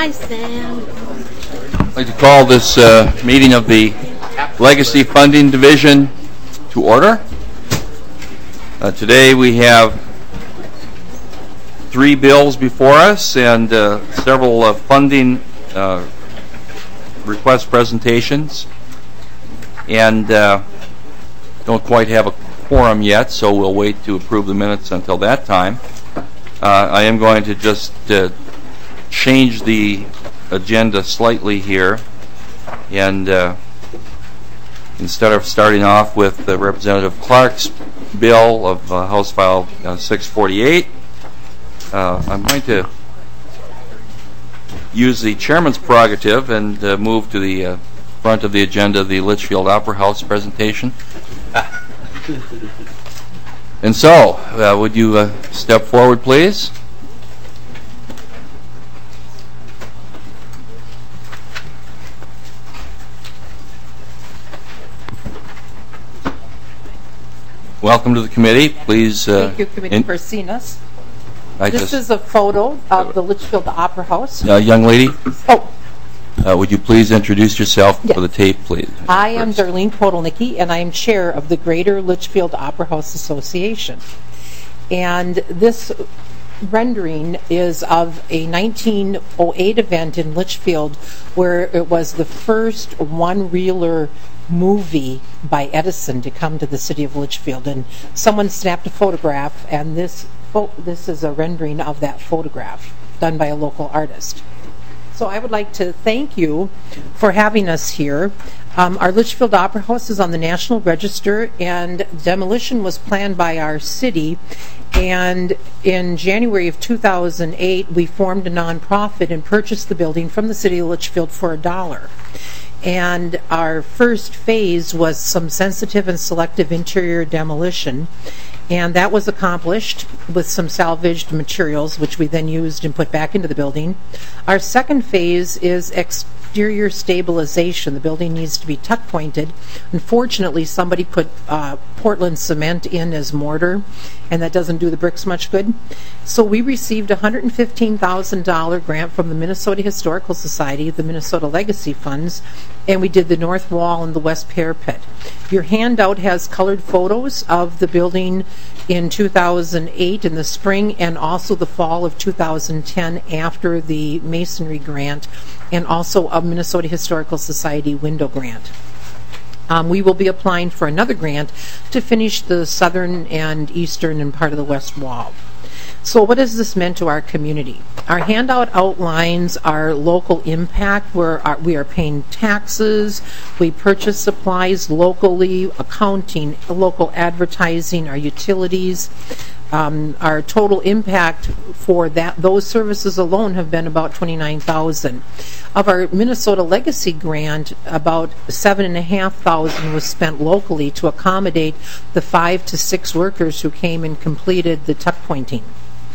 Hi, Sam. I'd like to call this meeting of the Legacy Funding Division to order. Today we have 3 bills before us and several funding request presentations. And don't quite have a quorum yet, so we'll wait to approve the minutes until that time. I am going to just change the agenda slightly here, and instead of starting off with Representative Clark's bill of House File 648, I'm going to use the chairman's prerogative and move to the front of the agenda the Litchfield Opera House presentation. And so, would you step forward, please? Welcome to the committee. Please. Thank you, committee, for seeing us. This is a photo of the Litchfield Opera House. Young lady. Oh. Would you please introduce yourself for the tape, please? I am Darlene Podolnicki, and I am chair of the Greater Litchfield Opera House Association. And this rendering is of a 1908 event in Litchfield where it was the first one-reeler movie by Edison to come to the city of Litchfield. And someone snapped a photograph, and this is a rendering of that photograph done by a local artist. So I would like to thank you for having us here. Our Litchfield Opera House is on the National Register, and demolition was planned by our city. And in January of 2008, we formed a nonprofit and purchased the building from the city of Litchfield for $1. And our first phase was some sensitive and selective interior demolition. And that was accomplished with some salvaged materials, which we then used and put back into the building. Our second phase is exterior stabilization. The building needs to be tuck pointed. Unfortunately, somebody put Portland cement in as mortar, and that doesn't do the bricks much good. So we received a $115,000 grant from the Minnesota Historical Society, the Minnesota Legacy Funds, and we did the north wall and the west parapet. Your handout has colored photos of the building in 2008 in the spring and also the fall of 2010 after the masonry grant, and also a Minnesota Historical Society window grant. We will be applying for another grant to finish the southern and eastern and part of the west wall. So what has this meant to our community? Our handout outlines our local impact, where we are paying taxes, we purchase supplies locally, accounting, local advertising, our utilities. Our total impact for those services alone have been about $29,000. Of our Minnesota Legacy grant, about $7,500 was spent locally to accommodate the 5 to 6 workers who came and completed the tuck pointing.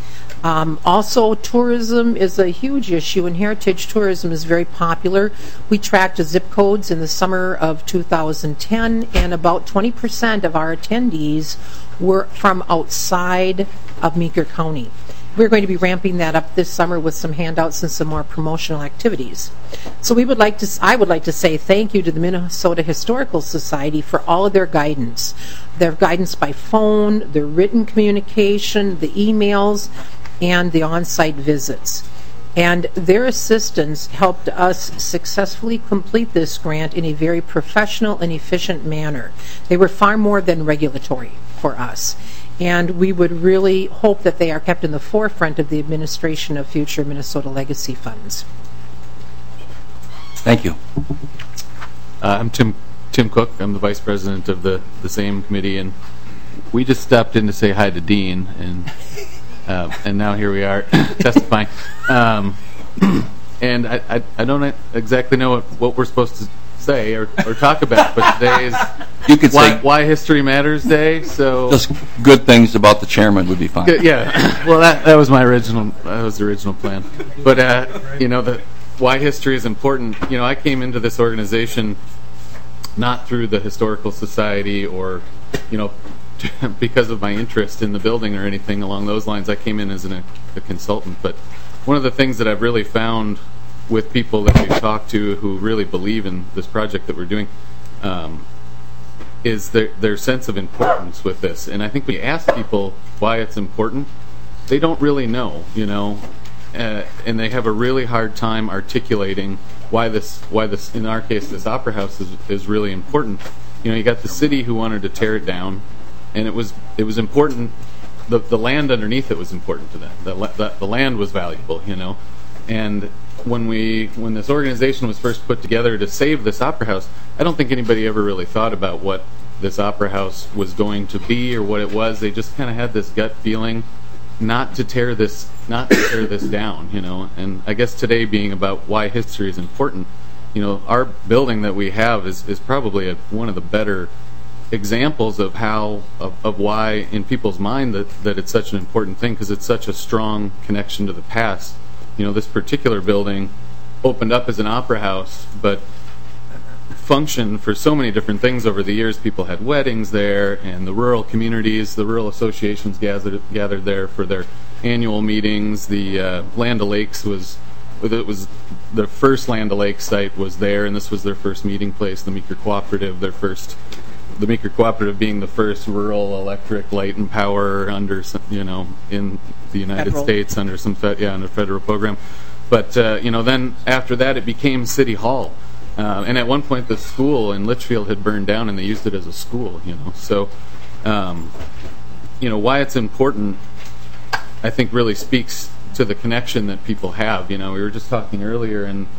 Also, tourism is a huge issue, and heritage tourism is very popular. We tracked zip codes in the summer of 2010, and about 20% of our attendees were from outside of Meeker County. We're going to be ramping that up this summer with some handouts and some more promotional activities. So I would like to say thank you to the Minnesota Historical Society for all of their guidance by phone, their written communication, the emails, and the on-site visits. And their assistance helped us successfully complete this grant in a very professional and efficient manner. They were far more than regulatory for us. And we would really hope that they are kept in the forefront of the administration of future Minnesota Legacy funds. Thank you. I'm Tim Cook. I'm the vice president of the same committee, and we just stopped in to say hi to Dean, and now here we are testifying. And I don't exactly know what we're supposed to say or talk about, but today is why History Matters Day. So just good things about the chairman would be fine. Yeah, well, that was my original plan. But the why history is important. I came into this organization not through the Historical Society or because of my interest in the building or anything along those lines. I came in as a consultant. But one of the things that I've really found with people that we've talked to who really believe in this project that we're doing, is their sense of importance with this. And I think when you ask people why it's important, they don't really know, and they have a really hard time articulating why this, in our case, this opera house is really important. You got the city who wanted to tear it down, and it was important. The land underneath it was important to them. The land was valuable, And when this organization was first put together to save this opera house, I don't think anybody ever really thought about what this opera house was going to be or what it was. They just kind of had this gut feeling not to tear this down, And I guess today being about why history is important, our building that we have is probably one of the better examples of why in people's mind that it's such an important thing, because it's such a strong connection to the past. This particular building opened up as an opera house, but functioned for so many different things over the years. People had weddings there, and the rural communities, the rural associations gathered there for their annual meetings. The Land O'Lakes was the first Land O'Lakes site was there, and this was their first meeting place. The Meeker Cooperative, the Meeker Cooperative being the first rural electric light and power under in the United States under under federal program. But then after that it became City Hall. And at one point, the school in Litchfield had burned down, and they used it as a school. So, why it's important, I think, really speaks to the connection that people have. We were just talking earlier, and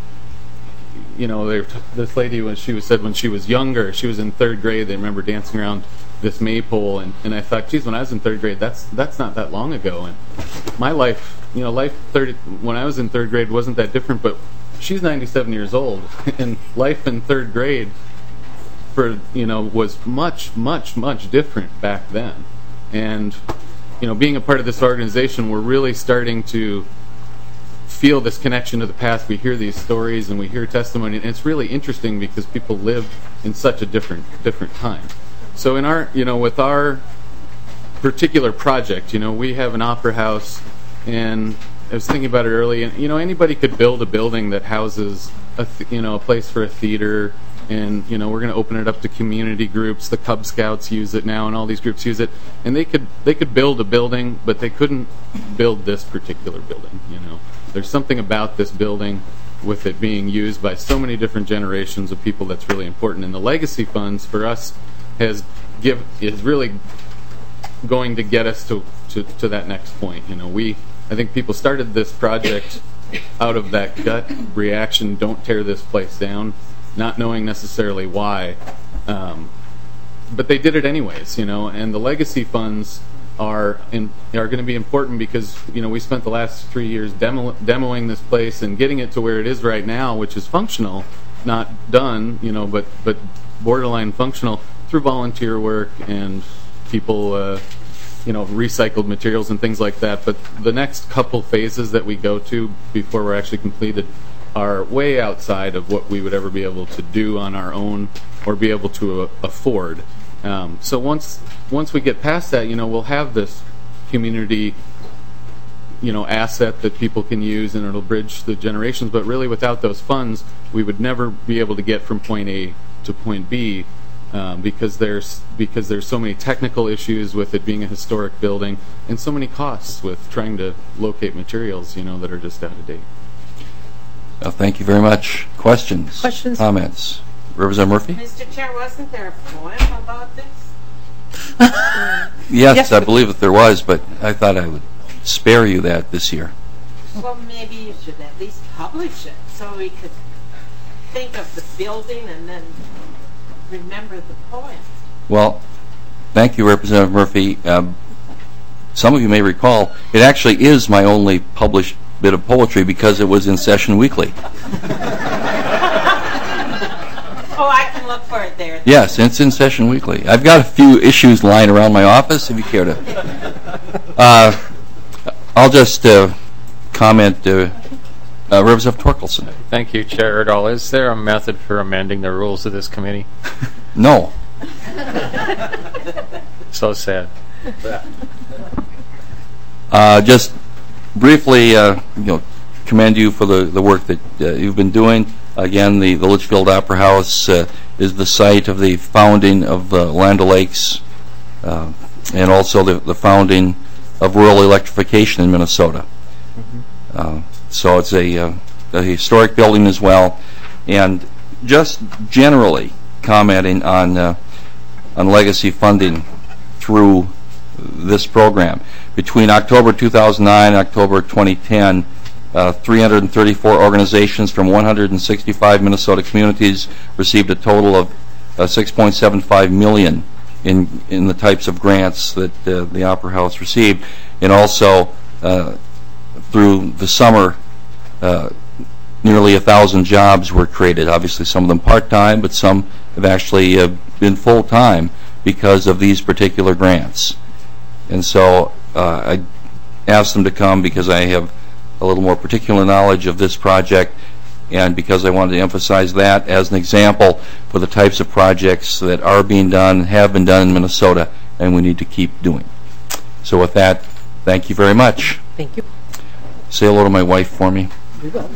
this lady, said when she was younger, she was in third grade. They remember dancing around this maypole, and I thought, geez, when I was in third grade, that's not that long ago. And my life, when I was in third grade wasn't that different, but she's 97 years old, and life in third grade was much, much, much different back then. And being a part of this organization, we're really starting to feel this connection to the past. We hear these stories and we hear testimony, and it's really interesting because people live in such a different time. So in our, with our particular project, we have an opera house, and I was thinking about it early, and anybody could build a building that houses a place for a theater, and we're going to open it up to community groups. The Cub Scouts use it now, and all these groups use it. And they could build a building, but they couldn't build this particular building. There's something about this building, with it being used by so many different generations of people, that's really important. And the legacy funds for us is really going to get us to that next point. I think people started this project out of that gut reaction, don't tear this place down, not knowing necessarily why. But they did it anyways, and the legacy funds are going to be important because, we spent the last 3 years demoing this place and getting it to where it is right now, which is functional, not done, but borderline functional through volunteer work and people recycled materials and things like that. But the next couple phases that we go to before we're actually completed are way outside of what we would ever be able to do on our own or be able to afford. So once we get past that, we'll have this community, asset that people can use, and it'll bridge the generations. But really, without those funds, we would never be able to get from point A to point B. Because there's so many technical issues with it being a historic building, and so many costs with trying to locate materials, that are just out of date. Well, thank you very much. Questions? Comments? Representative Murphy? Mr. Chair, wasn't there a poem about this? Yes, I believe that there was, but I thought I would spare you that this year. Well, maybe you should at least publish it so we could think of the building and then remember the poem. Well, thank you, Representative Murphy. Some of you may recall, it actually is my only published bit of poetry because it was in Session Weekly. Oh, I can look for it there. Yes, it's in Session Weekly. I've got a few issues lying around my office, if you care to. I'll just comment, Representative Torkelson. Thank you, Chair Erdahl. Is there a method for amending the rules of this committee? No. So sad. Just briefly, commend you for the work that you've been doing. Again, the Litchfield Opera House is the site of the founding of Land O'Lakes and also the founding of rural electrification in Minnesota. So it's a historic building as well. And just generally commenting on legacy funding through this program. Between October 2009 and October 2010, 334 organizations from 165 Minnesota communities received a total of $6.75 million in the types of grants that the Opera House received. And also, through the summer, nearly 1,000 jobs were created. Obviously, some of them part-time, but some have actually been full-time because of these particular grants. And so I asked them to come because I have a little more particular knowledge of this project, and because I wanted to emphasize that as an example for the types of projects that are being done, have been done in Minnesota, and we need to keep doing. So with that, thank you very much. Thank you. Say hello to my wife for me. We will.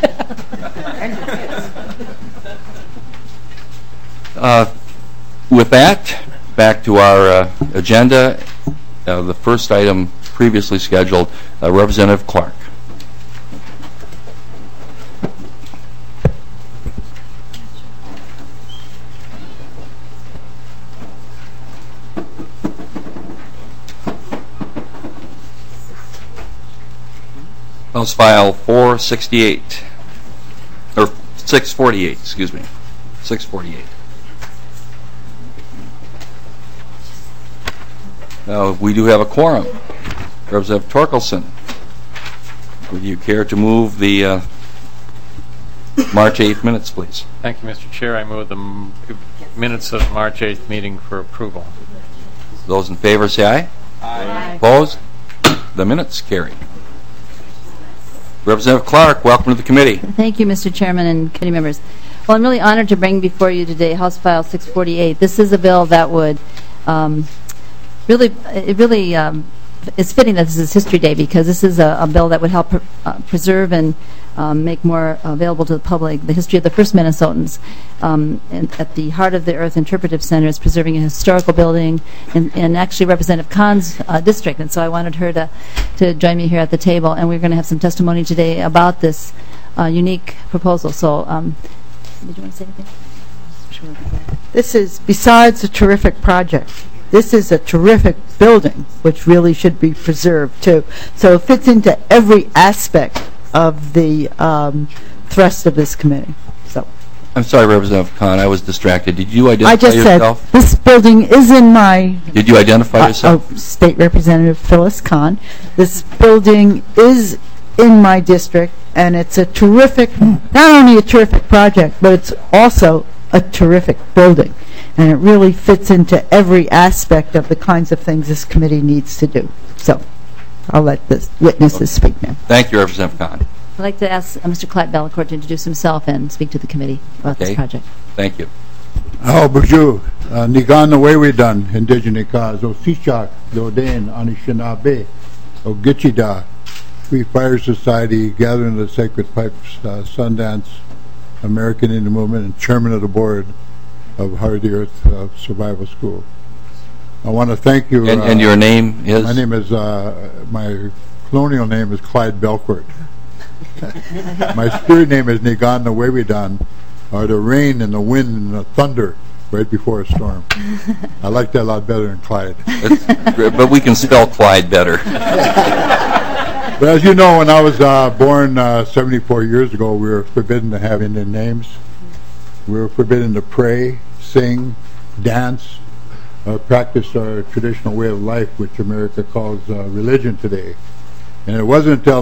With that, back to our agenda. The first item previously scheduled, Representative Clark. House File 468, or 648, excuse me, 648. We do have a quorum. Representative Torkelson, would you care to move the March 8th minutes, please? Thank you, Mr. Chair. I move the minutes of March 8th meeting for approval. Those in favor say aye. Aye. Opposed? The minutes carry. Representative Clark, welcome to the committee. Thank you, Mr. Chairman and committee members. Well, I'm really honored to bring before you today House File 648. This is a bill that would it's fitting that this is History Day, because this is a bill that would help preserve and make more available to the public the history of the first Minnesotans. And at the Heart of the Earth Interpretive Center is preserving a historical building in actually Representative Kahn's district, and so I wanted her to join me here at the table, and we're going to have some testimony today about this unique proposal. So, did you want to say anything? Sure. This is, besides a terrific project, this is a terrific building, which really should be preserved too. So it fits into every aspect of the thrust of this committee. So I'm sorry, Representative Kahn, I was distracted. Did you identify I just yourself? said this building is in my. Did you identify yourself? State Representative Phyllis Kahn. This building is in my district, and it's a terrific, not only a terrific project, but it's also a terrific building. And it really fits into every aspect of the kinds of things this committee needs to do. So I'll let the witnesses speak now. Thank you, Representative Kahn. I'd like to ask Mr. Clyde Bellecourt to introduce himself and speak to the committee about this project. Thank you. Bonjour. Nigan Wewedan, Indigenous Cause, Osishak, Dodain, Anishinaabe, Ogichida, Free Fire Society, Gathering of the Sacred Pipes, Sundance, American Indian Movement, and Chairman of the Board of Heart of the Earth Survival School. I want to thank you. And your name is? My name is, my colonial name is Clyde Belcourt. My spirit name is Nigan Wewedan, or the rain and the wind and the thunder right before a storm. I like that a lot better than Clyde. But we can spell Clyde better. But as you know, when I was born 74 years ago, we were forbidden to have Indian names. We were forbidden to pray, sing, dance, practice our traditional way of life, which America calls religion today. And it wasn't until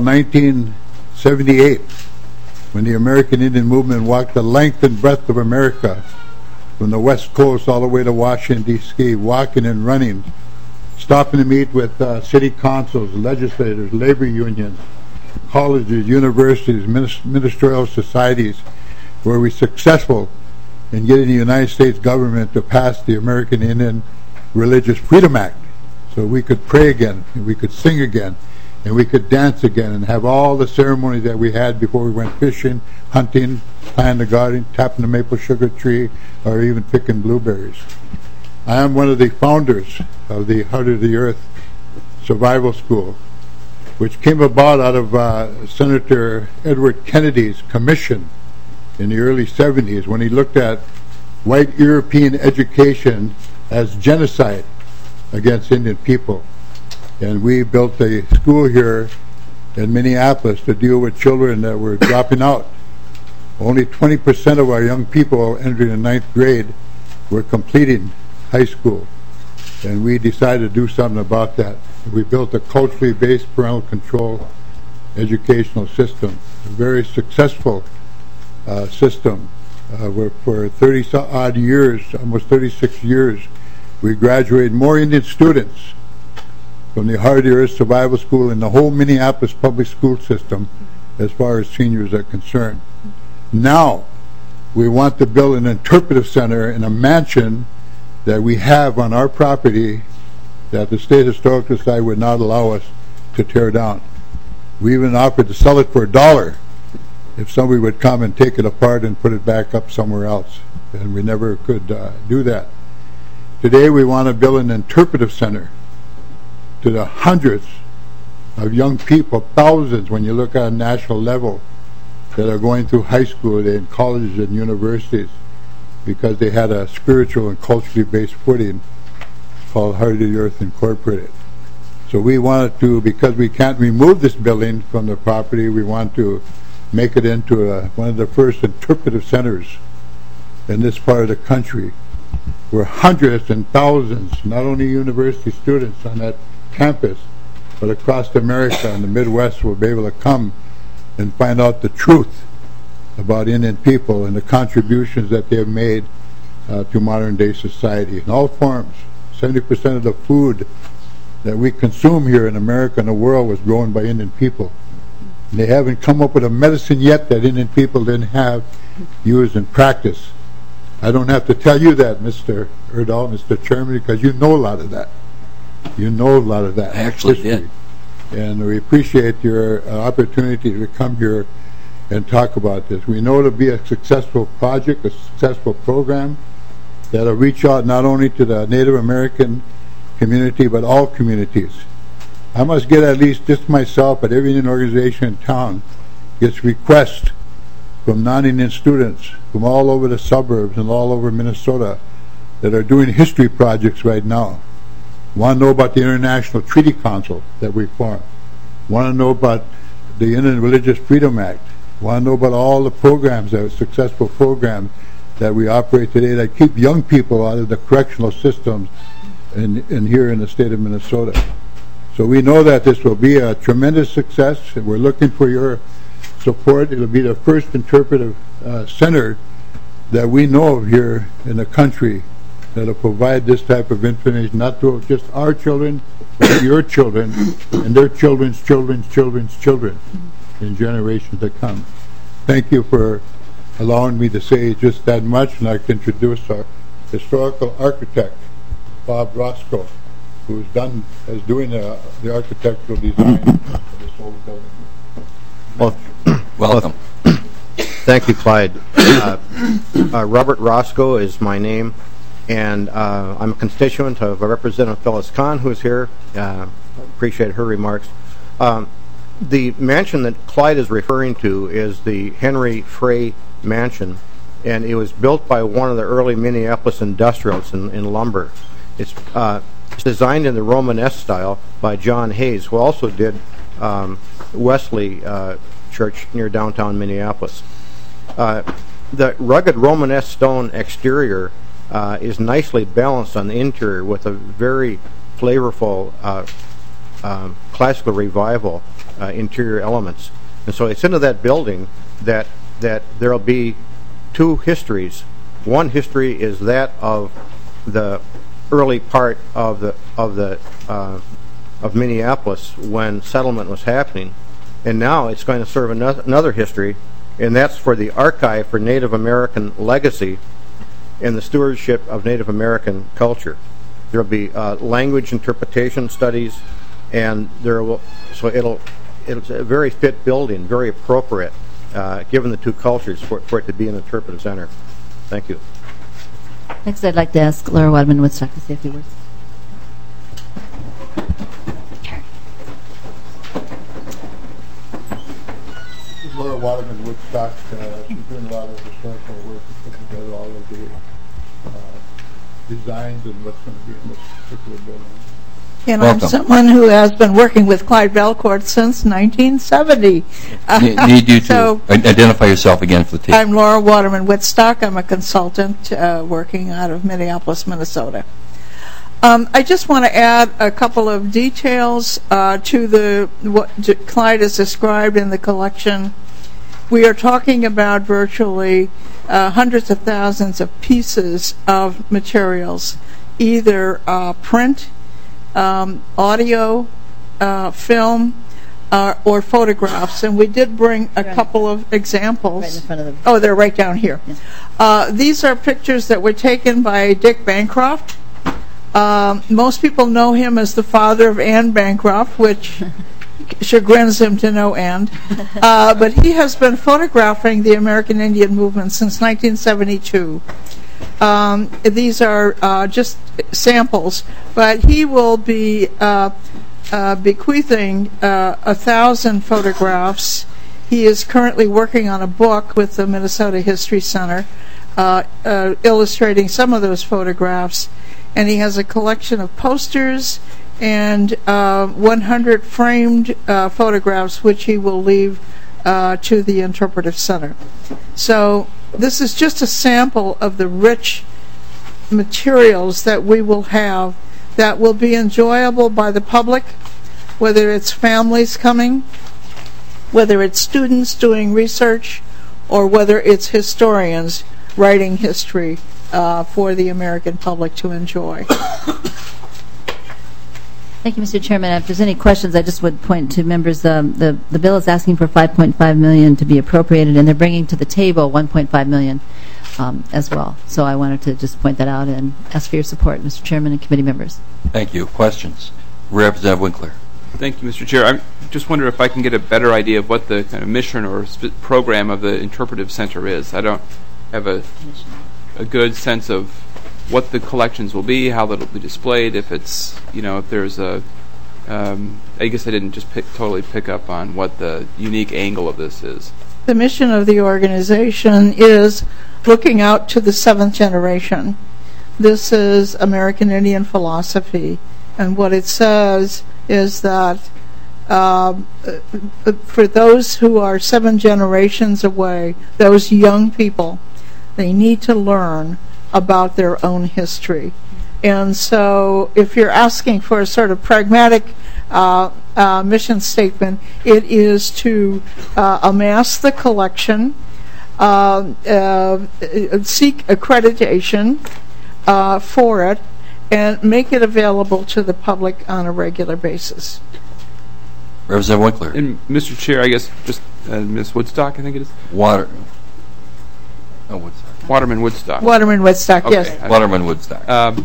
1978 when the American Indian Movement walked the length and breadth of America, from the West Coast all the way to Washington, D.C., walking and running, stopping to meet with city councils, legislators, labor unions, colleges, universities, ministerial societies, where we were successful in getting the United States government to pass the American Indian Religious Freedom Act, so we could pray again, we could sing again, and we could dance again and have all the ceremonies that we had before we went fishing, hunting, planting the garden, tapping the maple sugar tree, or even picking blueberries. I am one of the founders of the Heart of the Earth Survival School, which came about out of Senator Edward Kennedy's commission in the early 70s when he looked at white European education as genocide against Indian people. And we built a school here in Minneapolis to deal with children that were dropping out. Only 20% of our young people entering the 9th grade were completing high school. And we decided to do something about that. We built a culturally based parental control educational system, a very successful system. Where for 30-odd years, almost 36 years, we graduated more Indian students from the Heart of the Earth Survival School in the whole Minneapolis public school system as far as seniors are concerned. Now, we want to build an interpretive center in a mansion that we have on our property that the State Historical Society would not allow us to tear down. We even offered to sell it for $1 if somebody would come and take it apart and put it back up somewhere else. And we never could do that. Today we want to build an interpretive center to the hundreds of young people, thousands when you look at a national level, that are going through high school today and colleges and universities because they had a spiritual and culturally based footing called Heart of the Earth Incorporated. So we wanted to, because we can't remove this building from the property, we want to make it into one of the first interpretive centers in this part of the country, where hundreds and thousands, not only university students on that campus, but across America and the Midwest will be able to come and find out the truth about Indian people and the contributions that they have made to modern day society in all forms. 70% of the food that we consume here in America and the world was grown by Indian people. And they haven't come up with a medicine yet that Indian people didn't have used in practice. I don't have to tell you that, Mr. Erdahl, Mr. Chairman, because you know a lot of that. You know a lot of that. I actually did. And we appreciate your opportunity to come here and talk about this. We know it'll be a successful project, a successful program that'll reach out not only to the Native American community, but all communities. I must get at least just myself, but every Indian organization in town gets requests from non-Indian students from all over the suburbs and all over Minnesota that are doing history projects right now. Want to know about the International Treaty Council that we formed. Want to know about the Indian Religious Freedom Act. Want to know about all the programs, that successful programs that we operate today that keep young people out of the correctional systems in here in the state of Minnesota. So we know that this will be a tremendous success, and we're looking for your support. It'll be the first interpretive center that we know of here in the country that'll provide this type of information, not to just our children, but your children and their children's children's children's children in generations to come. Thank you for allowing me to say just that much, and I'd like to introduce our historical architect, Bob Roscoe, who's doing the architectural design of this whole building. Well, Welcome. thank you, Clyde. Robert Roscoe is my name, and I'm a constituent of Representative Phyllis Kahn, who's here. Appreciate her remarks. The mansion that Clyde is referring to is the Henry Frey Mansion, and it was built by one of the early Minneapolis industrialists in lumber. It's designed in the Romanesque style by John Hayes, who also did Wesley Church near downtown Minneapolis. The rugged Romanesque stone exterior is nicely balanced on the interior with a very flavorful classical revival interior elements. And so it's into that building that there'll be two histories. One history is that of the early part of Minneapolis when settlement was happening, and now it's going to serve another history, and that's for the Archive for Native American Legacy and the Stewardship of Native American Culture. There'll be language interpretation studies and so it's a very fit building, very appropriate, given the two cultures, for it to be an interpretive center. Thank you. Next, I'd like to ask Laura Wadman Woodstock to say a few words. Laura Waterman Woodstock, she's doing a lot of historical work to put together all of the designs and what's going to be in this particular building. And Welcome. I'm someone who has been working with Clyde Belcourt since 1970. Need you to So identify yourself again for the tape. I'm Laura Waterman Woodstock. I'm a consultant working out of Minneapolis, Minnesota. I just want to add a couple of details to what Clyde has described in the collection. We are talking about virtually hundreds of thousands of pieces of materials, either print, audio, film, or photographs. And we did bring a couple of examples. Right in front of them. Oh, they're right down here. Yeah. These are pictures that were taken by Dick Bancroft. Most people know him as the father of Anne Bancroft, which chagrins him to no end. But he has been photographing the American Indian movement since 1972. These are just samples, but he will be bequeathing 1,000 photographs. He is currently working on a book with the Minnesota History Center, illustrating some of those photographs. And he has a collection of posters and 100 framed photographs, which he will leave to the Interpretive Center. So this is just a sample of the rich materials that we will have that will be enjoyable by the public, whether it's families coming, whether it's students doing research, or whether it's historians writing history for the American public to enjoy. Thank you, Mr. Chairman. If there's any questions, I just would point to members. The bill is asking for $5.5 million to be appropriated, and they're bringing to the table $1.5 million as well. So I wanted to just point that out and ask for your support, Mr. Chairman and committee members. Thank you. Questions? Representative Winkler. Thank you, Mr. Chair. I just wonder if I can get a better idea of what the kind of mission or program of the Interpretive Center is. I don't have a good sense of what the collections will be, how that'll be displayed, if it's, if there's a, I guess I didn't just totally pick up on what the unique angle of this is. The mission of the organization is looking out to the 7th generation. This is American Indian philosophy, and what it says is that for those who are 7 generations away, those young people, they need to learn about their own history. And so if you're asking for a sort of pragmatic mission statement, it is to amass the collection, seek accreditation for it, and make it available to the public on a regular basis. Representative Winkler. And Mr. Chair, I guess just Ms. Woodstock, I think it is? Woodstock. Waterman Woodstock. Waterman Woodstock, okay. Yes. Waterman Woodstock.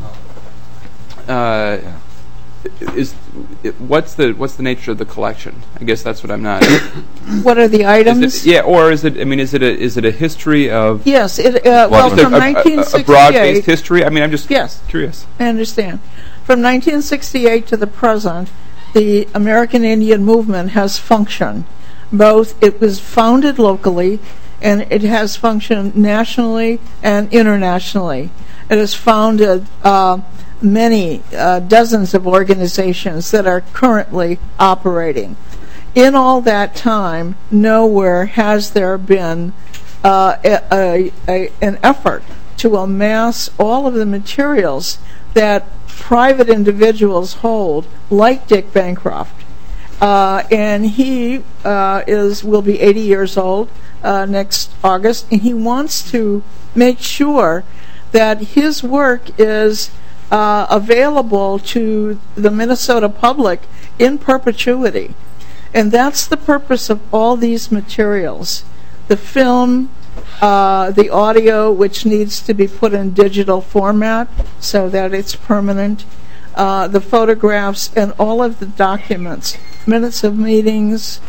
What's the nature of the collection? I guess that's what I'm not. What are the items? Or is it? I mean, is it a history of? Yes. Well, from 1968. A broad-based history. I mean, I'm just curious. I understand. From 1968 to the present, the American Indian movement has functioned. It was founded locally, and it has functioned nationally and internationally. It has founded many dozens of organizations that are currently operating. In all that time, nowhere has there been an effort to amass all of the materials that private individuals hold, like Dick Bancroft. And he will be 80 years old next August, and he wants to make sure that his work is available to the Minnesota public in perpetuity. And that's the purpose of all these materials. The film, the audio, which needs to be put in digital format so that it's permanent, the photographs, and all of the documents, minutes of meetings,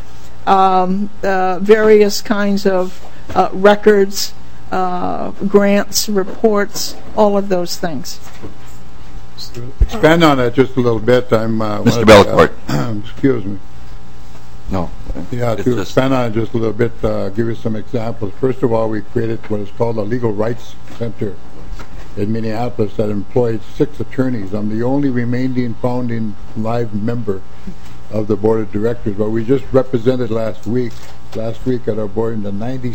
various kinds of records, grants, reports, all of those things. Expand on that just a little bit. Mr. Belcourt. Excuse me. No. Yeah, to expand on it just a little bit, give you some examples. First of all, we created what is called a Legal Rights Center in Minneapolis that employed 6 attorneys. I'm the only remaining founding live member of the board of directors, but we just represented last week at our board in the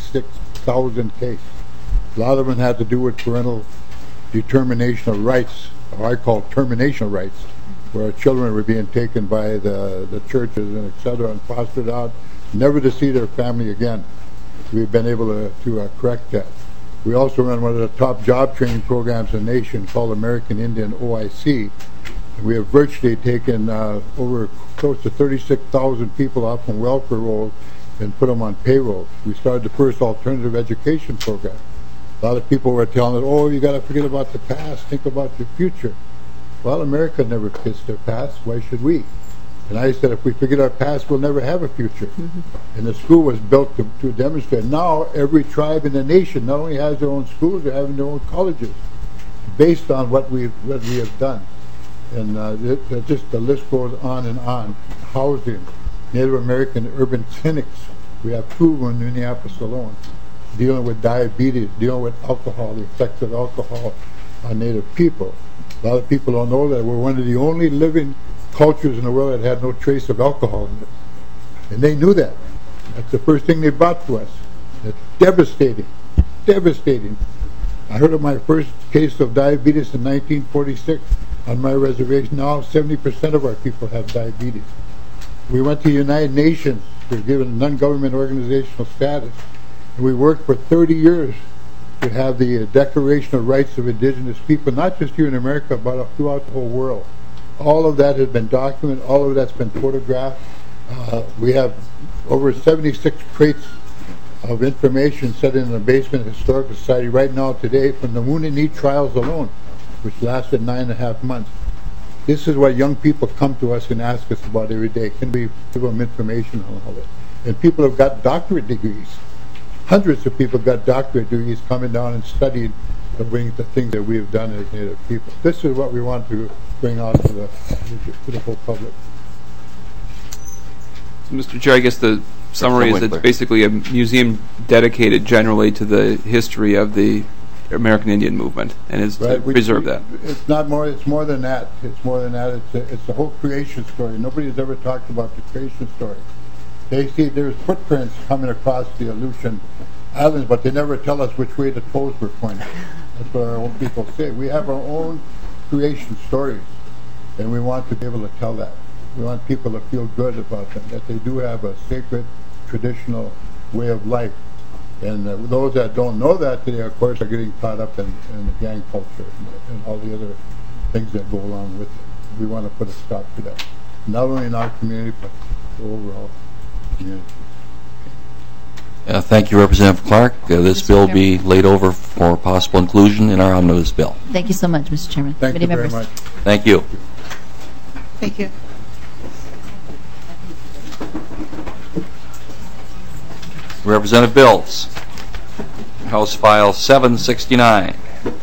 96,000 case. A lot of them had to do with parental determination of rights, or I call termination rights, where children were being taken by the churches and et cetera and fostered out, never to see their family again. We've been able to correct that. We also run one of the top job training programs in the nation called American Indian OIC. And we have virtually taken over close to 36,000 people off from welfare rolls and put them on payroll. We started the first alternative education program. A lot of people were telling us, oh, you got to forget about the past, think about the future. Well, America never forgets their past. Why should we? And I said, if we forget our past, we'll never have a future. And the school was built to demonstrate. Now, every tribe in the nation not only has their own schools, they're having their own colleges based on what we have done. And just the list goes on and on. Housing, Native American urban clinics. We have 2 in Minneapolis alone. Dealing with diabetes, dealing with alcohol, the effects of alcohol on Native people. A lot of people don't know that we're one of the only living cultures in the world that had no trace of alcohol in it. And they knew that. That's the first thing they brought to us. It's devastating. Devastating. I heard of my first case of diabetes in 1946 on my reservation. Now 70% of our people have diabetes. We went to the United Nations. We're given non-government organizational status. And we worked for 30 years to have the Declaration of Rights of Indigenous People, not just here in America, but throughout the whole world. All of that has been documented. All of that's been photographed. We have over 76 crates of information set in the basement of the Historical Society right now today from the Wounded Knee trials alone, which lasted 9.5 months. This is what young people come to us and ask us about every day. Can we give them information on all this? And people have got doctorate degrees. Hundreds of people got doctorate degrees coming down and studying the things that we have done as Native people. This is what we want to bring out to the whole public. So, Mr. Chair, I guess the summary is it's basically a museum dedicated generally to the history of the American Indian movement, and is to preserve that. It's not more. It's more than that. It's more than that. It's the whole creation story. Nobody's ever talked about the creation story. They see there's footprints coming across the Aleutian Islands, but they never tell us which way the toes were pointing. That's what our own people say. We have our own creation stories, and we want to be able to tell that. We want people to feel good about them, that they do have a sacred, traditional way of life. And those that don't know that today, of course, are getting caught up in the gang culture and all the other things that go along with it. We want to put a stop to that, not only in our community, but the overall community. Thank you, Representative Clark. This bill will be laid over for possible inclusion in our omnibus bill. Thank you so much, Mr. Chairman. Thank you very much. Thank you. Thank you. Representative Bills. House File 769.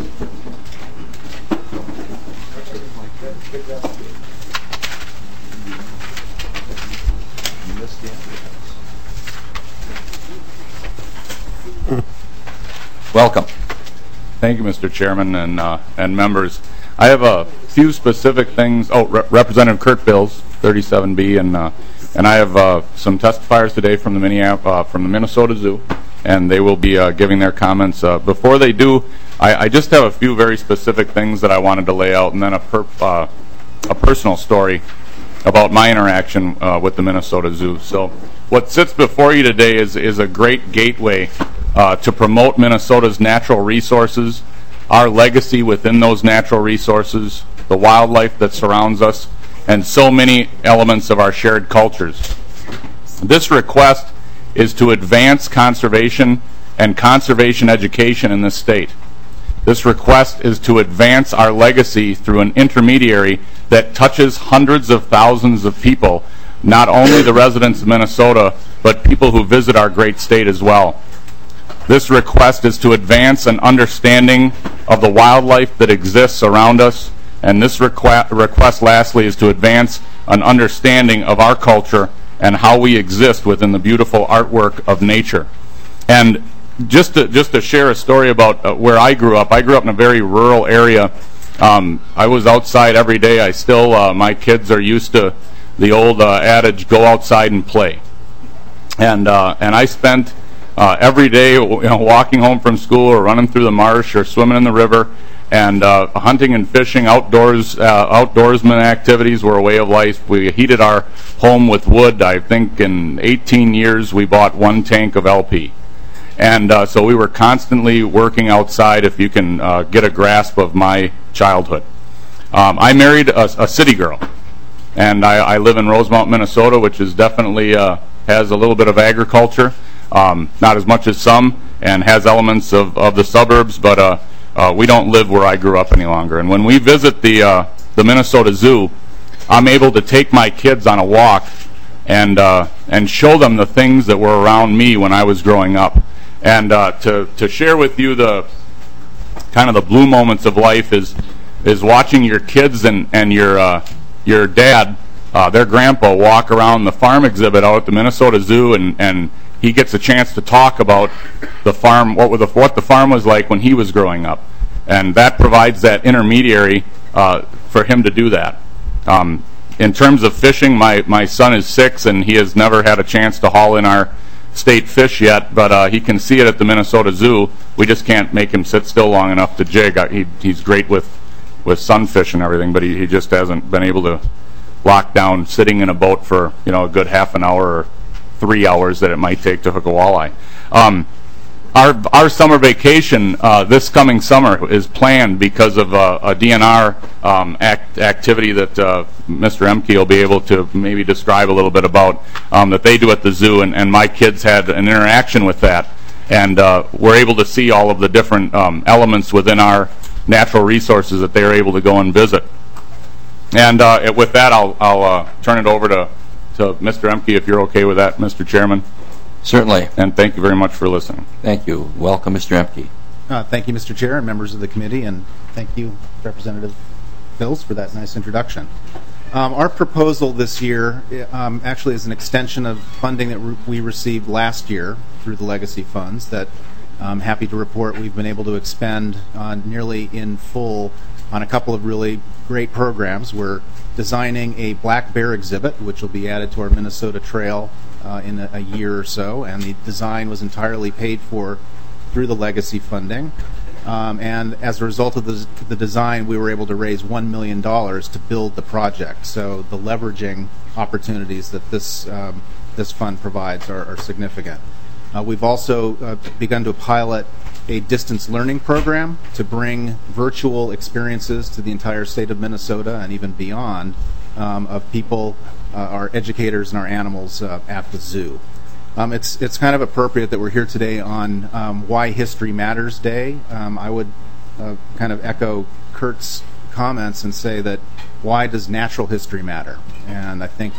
Welcome. Thank you, Mr. Chairman and members. I have a few specific things. Representative Kurt Bills, 37B, and I have some testifiers today from the Minnesota Zoo, and they will be giving their comments. Before they do, I just have a few very specific things that I wanted to lay out, and then a personal story about my interaction with the Minnesota Zoo. So what sits before you today is a great gateway to promote Minnesota's natural resources, our legacy within those natural resources, the wildlife that surrounds us, and so many elements of our shared cultures. This request is to advance conservation and conservation education in this state. This request is to advance our legacy through an intermediary that touches hundreds of thousands of people, not only the residents of Minnesota, but people who visit our great state as well. This request is to advance an understanding of the wildlife that exists around us, and this request lastly is to advance an understanding of our culture and how we exist within the beautiful artwork of nature. And just to share a story about where I grew up in a very rural area. I was outside every day. I still, my kids are used to the old adage, go outside and play. And I spent every day, walking home from school or running through the marsh or swimming in the river, and hunting and fishing, outdoorsman activities were a way of life. We heated our home with wood. I think in 18 years we bought 1 tank of LP. And so we were constantly working outside, if you can get a grasp of my childhood. I married a city girl, and I live in Rosemount, Minnesota, which is definitely has a little bit of agriculture, not as much as some, and has elements of the suburbs, but we don't live where I grew up any longer. And when we visit the Minnesota Zoo, I'm able to take my kids on a walk and show them the things that were around me when I was growing up. And to share with you the kind of the blue moments of life is watching your kids and your dad, their grandpa, walk around the farm exhibit out at the Minnesota Zoo, and he gets a chance to talk about the farm, what the farm was like when he was growing up, and that provides that intermediary for him to do that. In terms of fishing, my son is 6, and he has never had a chance to haul in our state fish yet, but he can see it at the Minnesota Zoo. We just can't make him sit still long enough to jig. He's great with sunfish and everything, but he just hasn't been able to lock down sitting in a boat for a good half an hour or 3 hours that it might take to hook a walleye. Our summer vacation this coming summer is planned because of a DNR activity that Mr. Emke will be able to maybe describe a little bit about that they do at the zoo, and my kids had an interaction with that, and we're able to see all of the different elements within our natural resources that they are able to go and visit. And with that, I'll turn it over to Mr. Emke, if you're okay with that, Mr. Chairman. Certainly. And thank you very much for listening. Thank you. Welcome, Mr. Emke. Thank you, Mr. Chair, and members of the committee, and thank you, Representative Bills, for that nice introduction. Our proposal this year actually is an extension of funding that we received last year through the legacy funds that I'm happy to report we've been able to expend nearly in full on a couple of really great programs. We're designing a black bear exhibit, which will be added to our Minnesota Trail in a year or so, and the design was entirely paid for through the legacy funding. And as a result of the design, we were able to raise $1 million to build the project. So the leveraging opportunities that this fund provides are significant. We've also begun to pilot a distance learning program to bring virtual experiences to the entire state of Minnesota and even beyond of people, our educators and our animals at the zoo. It's kind of appropriate that we're here today on Why History Matters Day. I would kind of echo Kurt's comments and say that why does natural history matter? And I think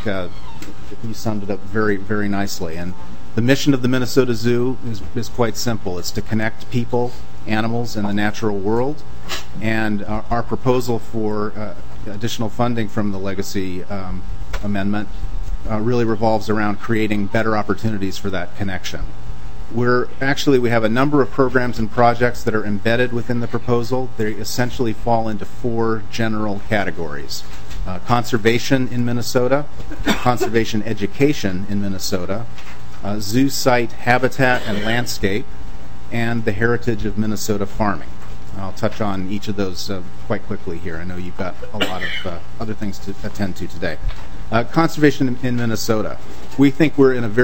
you summed it up very, very nicely. And the mission of the Minnesota Zoo is quite simple. It's to connect people, animals, and the natural world. And our proposal for additional funding from the legacy amendment really revolves around creating better opportunities for that connection. We have a number of programs and projects that are embedded within the proposal. They essentially fall into 4 general categories. Conservation in Minnesota, conservation education in Minnesota, zoo site habitat and landscape, and the heritage of Minnesota farming. I'll touch on each of those quite quickly here. I know you've got a lot of other things to attend to today. Conservation in Minnesota. We think we're in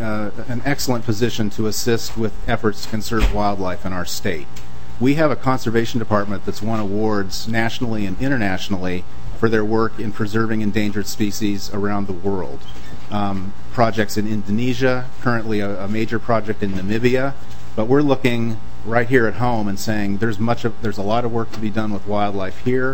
an excellent position to assist with efforts to conserve wildlife in our state. We have a conservation department that's won awards nationally and internationally for their work in preserving endangered species around the world. Projects in Indonesia, currently a major project in Namibia, but we're looking right here at home and saying there's a lot of work to be done with wildlife here,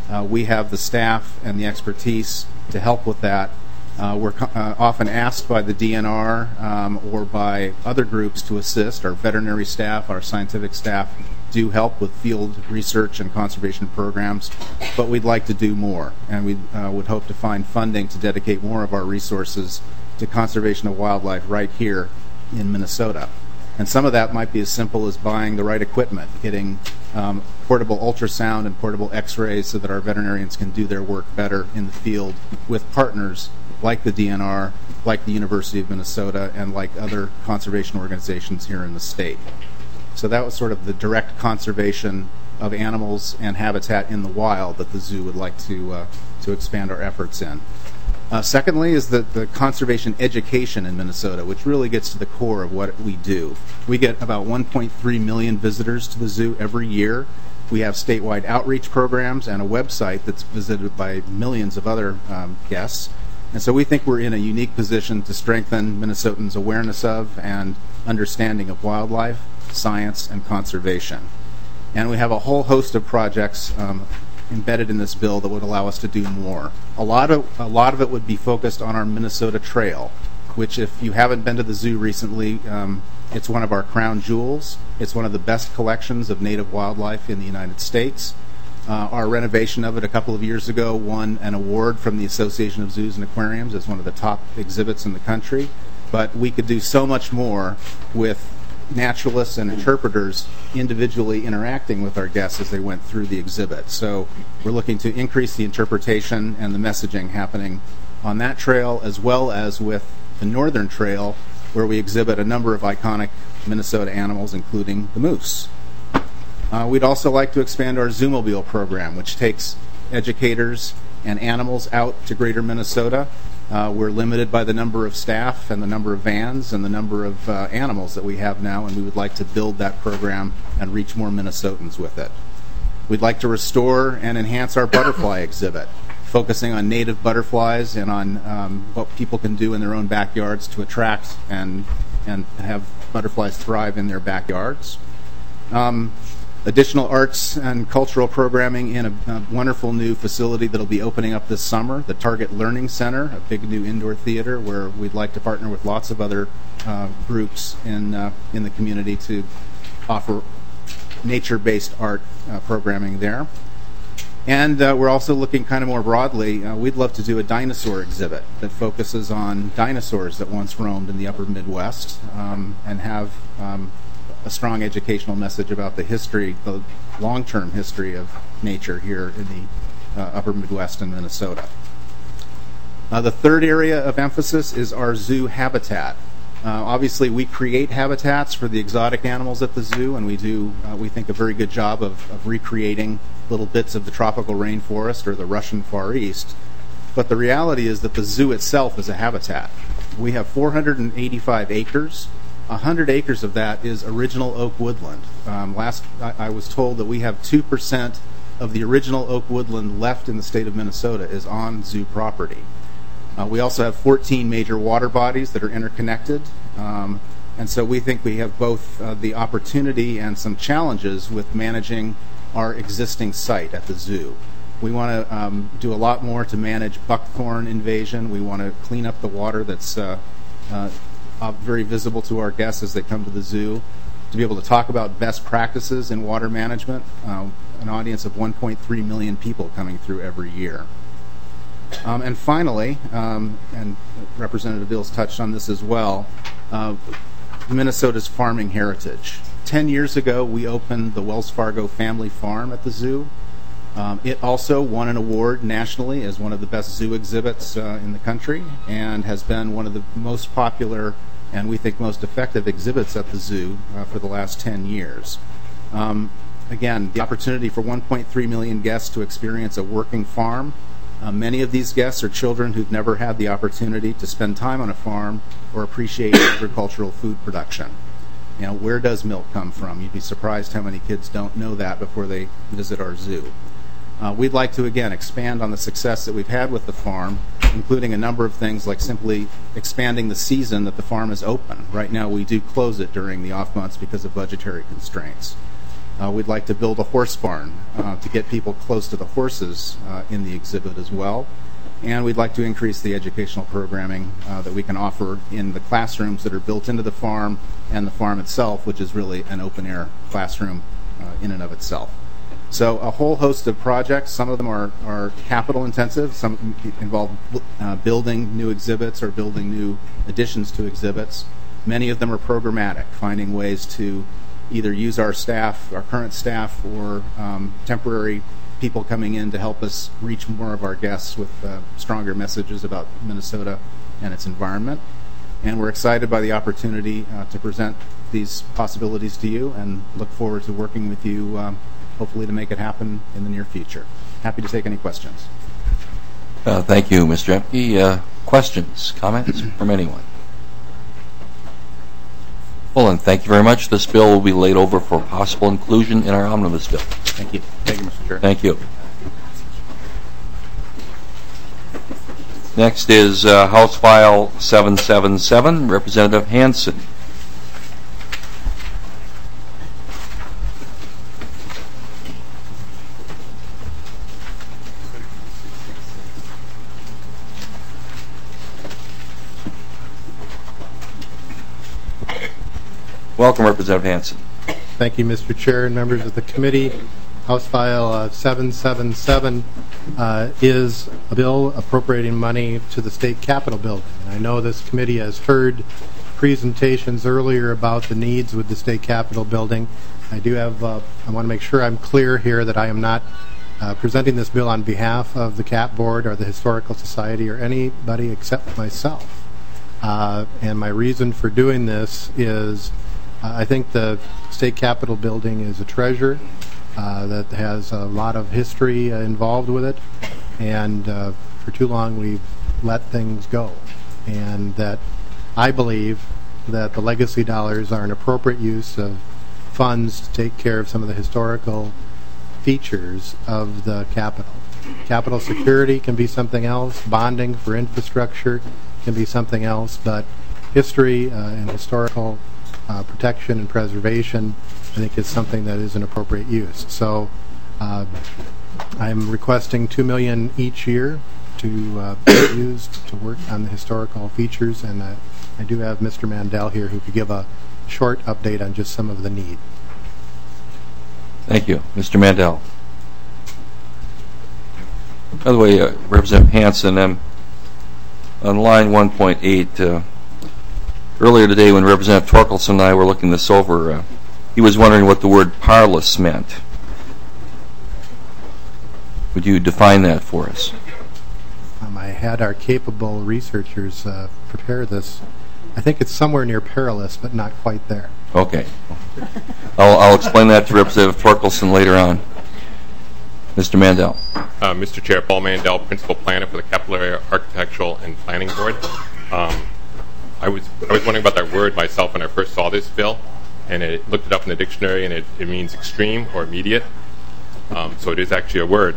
We have the staff and the expertise to help with that. We're often asked by the DNR or by other groups to assist. Our veterinary staff, our scientific staff do help with field research and conservation programs, but we'd like to do more, and we would hope to find funding to dedicate more of our resources to conservation of wildlife right here in Minnesota. And some of that might be as simple as buying the right equipment, getting portable ultrasound and portable x-rays so that our veterinarians can do their work better in the field with partners like the DNR, like the University of Minnesota, and like other conservation organizations here in the state. So that was sort of the direct conservation of animals and habitat in the wild that the zoo would like to expand our efforts in. Secondly is the conservation education in Minnesota, which really gets to the core of what we do. We get about 1.3 million visitors to the zoo every year. We have statewide outreach programs and a website that's visited by millions of other guests. And so we think we're in a unique position to strengthen Minnesotans' awareness of and understanding of wildlife, science, and conservation. And we have a whole host of projects embedded in this bill that would allow us to do more. A lot of it would be focused on our Minnesota Trail, which, if you haven't been to the zoo recently, it's one of our crown jewels. It's one of the best collections of native wildlife in the United States. Our renovation of it a couple of years ago won an award from the Association of Zoos and Aquariums as one of the top exhibits in the country. But we could do so much more with naturalists and interpreters individually interacting with our guests as they went through the exhibit. So we're looking to increase the interpretation and the messaging happening on that trail, as well as with the Northern Trail, where we exhibit a number of iconic Minnesota animals, including the moose. We'd also like to expand our Zoomobile program, which takes educators and animals out to greater Minnesota. We're limited by the number of staff and the number of vans and the number of animals that we have now, and we would like to build that program and reach more Minnesotans with it. We'd like to restore and enhance our butterfly exhibit, focusing on native butterflies and on what people can do in their own backyards to attract and have butterflies thrive in their backyards. Additional arts and cultural programming in a wonderful new facility that will be opening up this summer, the Target Learning Center, a big new indoor theater where we'd like to partner with lots of other groups in the community to offer nature-based art programming there. And we're also looking kind of more broadly. We'd love to do a dinosaur exhibit that focuses on dinosaurs that once roamed in the upper Midwest and have a strong educational message about the history, the long-term history of nature here in the upper Midwest and Minnesota. The third area of emphasis is our zoo habitat. Obviously, we create habitats for the exotic animals at the zoo, and we do, we think, a very good job of recreating little bits of the tropical rainforest or the Russian Far East. But the reality is that the zoo itself is a habitat. We have 485 acres. 100 acres of that is original oak woodland. I was told that we have 2% of the original oak woodland left in the state of Minnesota is on zoo property. We also have 14 major water bodies that are interconnected, and so we think we have both the opportunity and some challenges with managing our existing site at the zoo. We want to do a lot more to manage buckthorn invasion. We want to clean up the water that's very visible to our guests as they come to the zoo, to be able to talk about best practices in water management, an audience of 1.3 million people coming through every year. And finally, and Representative Bills touched on this as well, Minnesota's farming heritage. 10 years ago, we opened the Wells Fargo Family Farm at the zoo. It also won an award nationally as one of the best zoo exhibits in the country, and has been one of the most popular and we think most effective exhibits at the zoo for the last 10 years. Again, the opportunity for 1.3 million guests to experience a working farm. Many of these guests are children who've never had the opportunity to spend time on a farm or appreciate agricultural food production. You know, where does milk come from? You'd be surprised how many kids don't know that before they visit our zoo. We'd like to, again, expand on the success that we've had with the farm, including a number of things like simply expanding the season that the farm is open. Right now we do close it during the off months because of budgetary constraints. We'd like to build a horse barn to get people close to the horses in the exhibit as well. And we'd like to increase the educational programming that we can offer in the classrooms that are built into the farm and the farm itself, which is really an open-air classroom in and of itself. So a whole host of projects. Some of them are capital intensive. Some involve building new exhibits or building new additions to exhibits. Many of them are programmatic, finding ways to either use our staff, our current staff, or temporary people coming in to help us reach more of our guests with stronger messages about Minnesota and its environment. And we're excited by the opportunity to present these possibilities to you and look forward to working with you, hopefully to make it happen in the near future. Happy to take any questions. Thank you, Mr. Emke. Questions, comments from anyone? Well, then, thank you very much. This bill will be laid over for possible inclusion in our omnibus bill. Thank you. Thank you, Mr. Chair. Thank you. Next is House File 777, Representative Hansen. Welcome, Representative Hansen. Thank you, Mr. Chair and members of the committee. House File 777 is a bill appropriating money to the State Capitol building. And I know this committee has heard presentations earlier about the needs with the State Capitol building. I do have, I want to make sure I'm clear here that I am not presenting this bill on behalf of the CAP Board or the Historical Society or anybody except myself. And my reason for doing this is I think the State Capitol building is a treasure that has a lot of history involved with it, and for too long we've let things go. And that I believe that the legacy dollars are an appropriate use of funds to take care of some of the historical features of the Capitol. Capitol security can be something else, bonding for infrastructure can be something else, but history and historical protection and preservation, I think, is something that is an appropriate use. So I'm requesting $2 million each year to be used to work on the historical features, and I do have Mr. Mandel here who could give a short update on just some of the need. Thank you. Mr. Mandel. By the way, Representative Hansen, on line 1.8, earlier today when Representative Torkelson and I were looking this over, he was wondering what the word parlous meant. Would you define that for us? I had our capable researchers prepare this. I think it's somewhere near perilous, but not quite there. Okay. I'll explain that to Representative Torkelson later on. Mr. Mandel. Mr. Chair, Paul Mandel, Principal Planner for the Capitol Area Architectural and Planning Board. I was wondering about that word myself when I first saw this bill, and I looked it up in the dictionary, and it means extreme or immediate. So it is actually a word.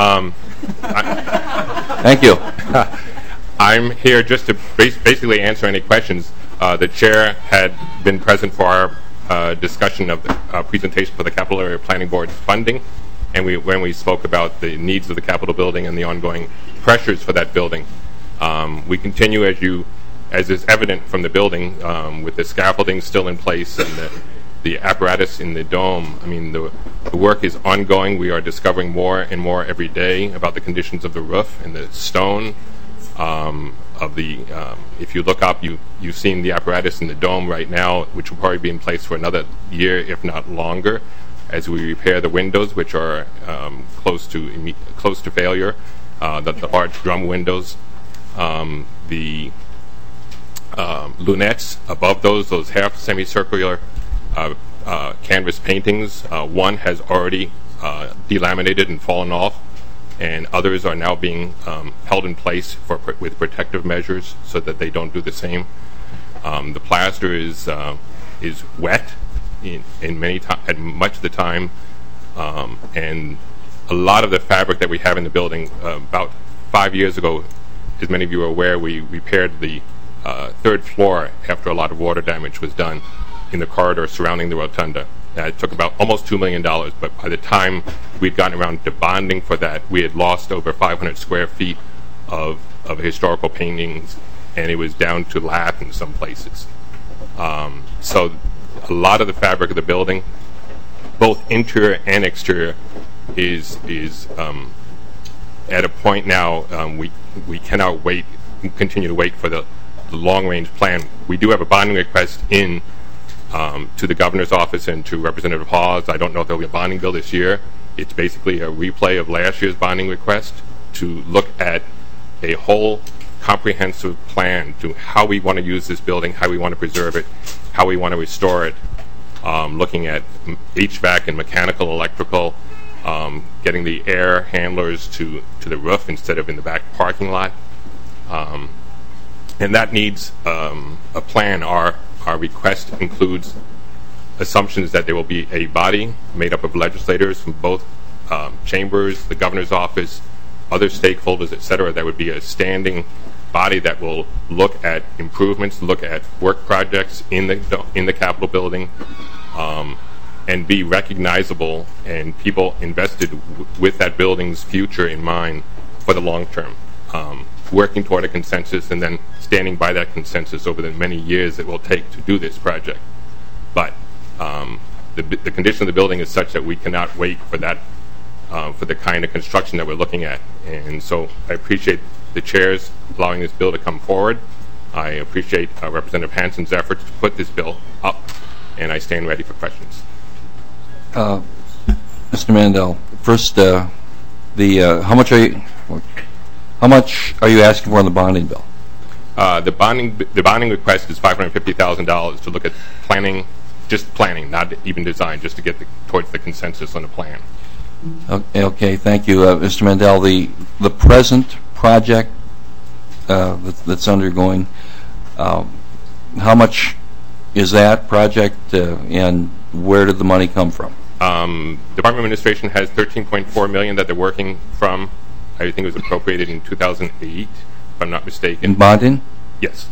Thank you. I'm here just to basically answer any questions. The chair had been present for our discussion of the presentation for the Capitol Area Planning Board funding, and when we spoke about the needs of the Capitol building and the ongoing pressures for that building. We continue, as is evident from the building, with the scaffolding still in place and the apparatus in the dome. I mean, the work is ongoing. We are discovering more and more every day about the conditions of the roof and the stone. If you look up, you've seen the apparatus in the dome right now, which will probably be in place for another year, if not longer, as we repair the windows, which are close to failure. The large drum windows, the lunettes above those half semicircular canvas paintings. One has already delaminated and fallen off, and others are now being held in place with protective measures so that they don't do the same. The plaster is wet at much of the time, and a lot of the fabric that we have in the building. About 5 years ago, as many of you are aware, we repaired the third floor after a lot of water damage was done in the corridor surrounding the rotunda. It took about almost $2 million, but by the time we'd gotten around to bonding for that, we had lost over 500 square feet of historical paintings, and it was down to lath in some places. So a lot of the fabric of the building, both interior and exterior, is at a point now we cannot continue to wait for the long-range plan. We do have a bonding request in to the governor's office and to Representative Hawes. I don't know if there'll be a bonding bill this year. It's basically a replay of last year's bonding request to look at a whole comprehensive plan to how we want to use this building, how we want to preserve it, how we want to restore it, looking at HVAC and mechanical, electrical, getting the air handlers to the roof instead of in the back parking lot. And that needs a plan. Our request includes assumptions that there will be a body made up of legislators from both chambers, the governor's office, other stakeholders, et cetera. That would be a standing body that will look at improvements, look at work projects in the Capitol building, and be recognizable and people invested with that building's future in mind for the long term. Working toward a consensus and then standing by that consensus over the many years it will take to do this project. But the condition of the building is such that we cannot wait for that, for the kind of construction that we're looking at. And so I appreciate the chairs allowing this bill to come forward. I appreciate Representative Hansen's efforts to put this bill up, and I stand ready for questions. Mr. Mandel, first, how much are you asking for on the bonding bill? The bonding request is $550,000 to look at planning, just planning, not even design, just to get towards the consensus on the plan. Okay, thank you, Mr. Mandel. The present project that's undergoing, how much is that project, and where did the money come from? Department of Administration has $13.4 million that they're working from. I think it was appropriated in 2008, if I'm not mistaken. In bonding? Yes.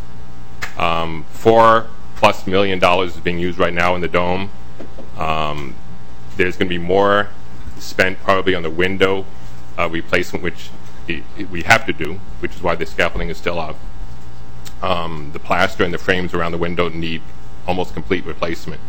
$4+ million is being used right now in the dome. There's going to be more spent probably on the window replacement, which we have to do, which is why the scaffolding is still up. The plaster and the frames around the window need almost complete replacement.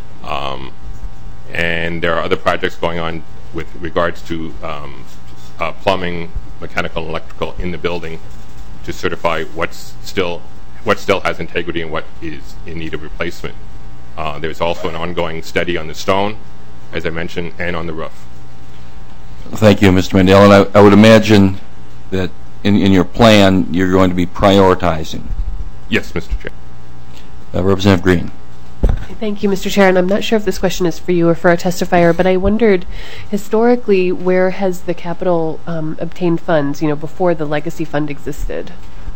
And there are other projects going on with regards to plumbing, mechanical, and electrical in the building to certify what still has integrity and what is in need of replacement. There's also an ongoing study on the stone, as I mentioned, and on the roof. Thank you, Mr. Mandel. And I would imagine that in your plan you're going to be prioritizing. Yes, Mr. Chair. Representative Green. Thank you, Mr. Chair. And I'm not sure if this question is for you or for a testifier, but I wondered, historically, where has the Capitol obtained funds, before the legacy fund existed?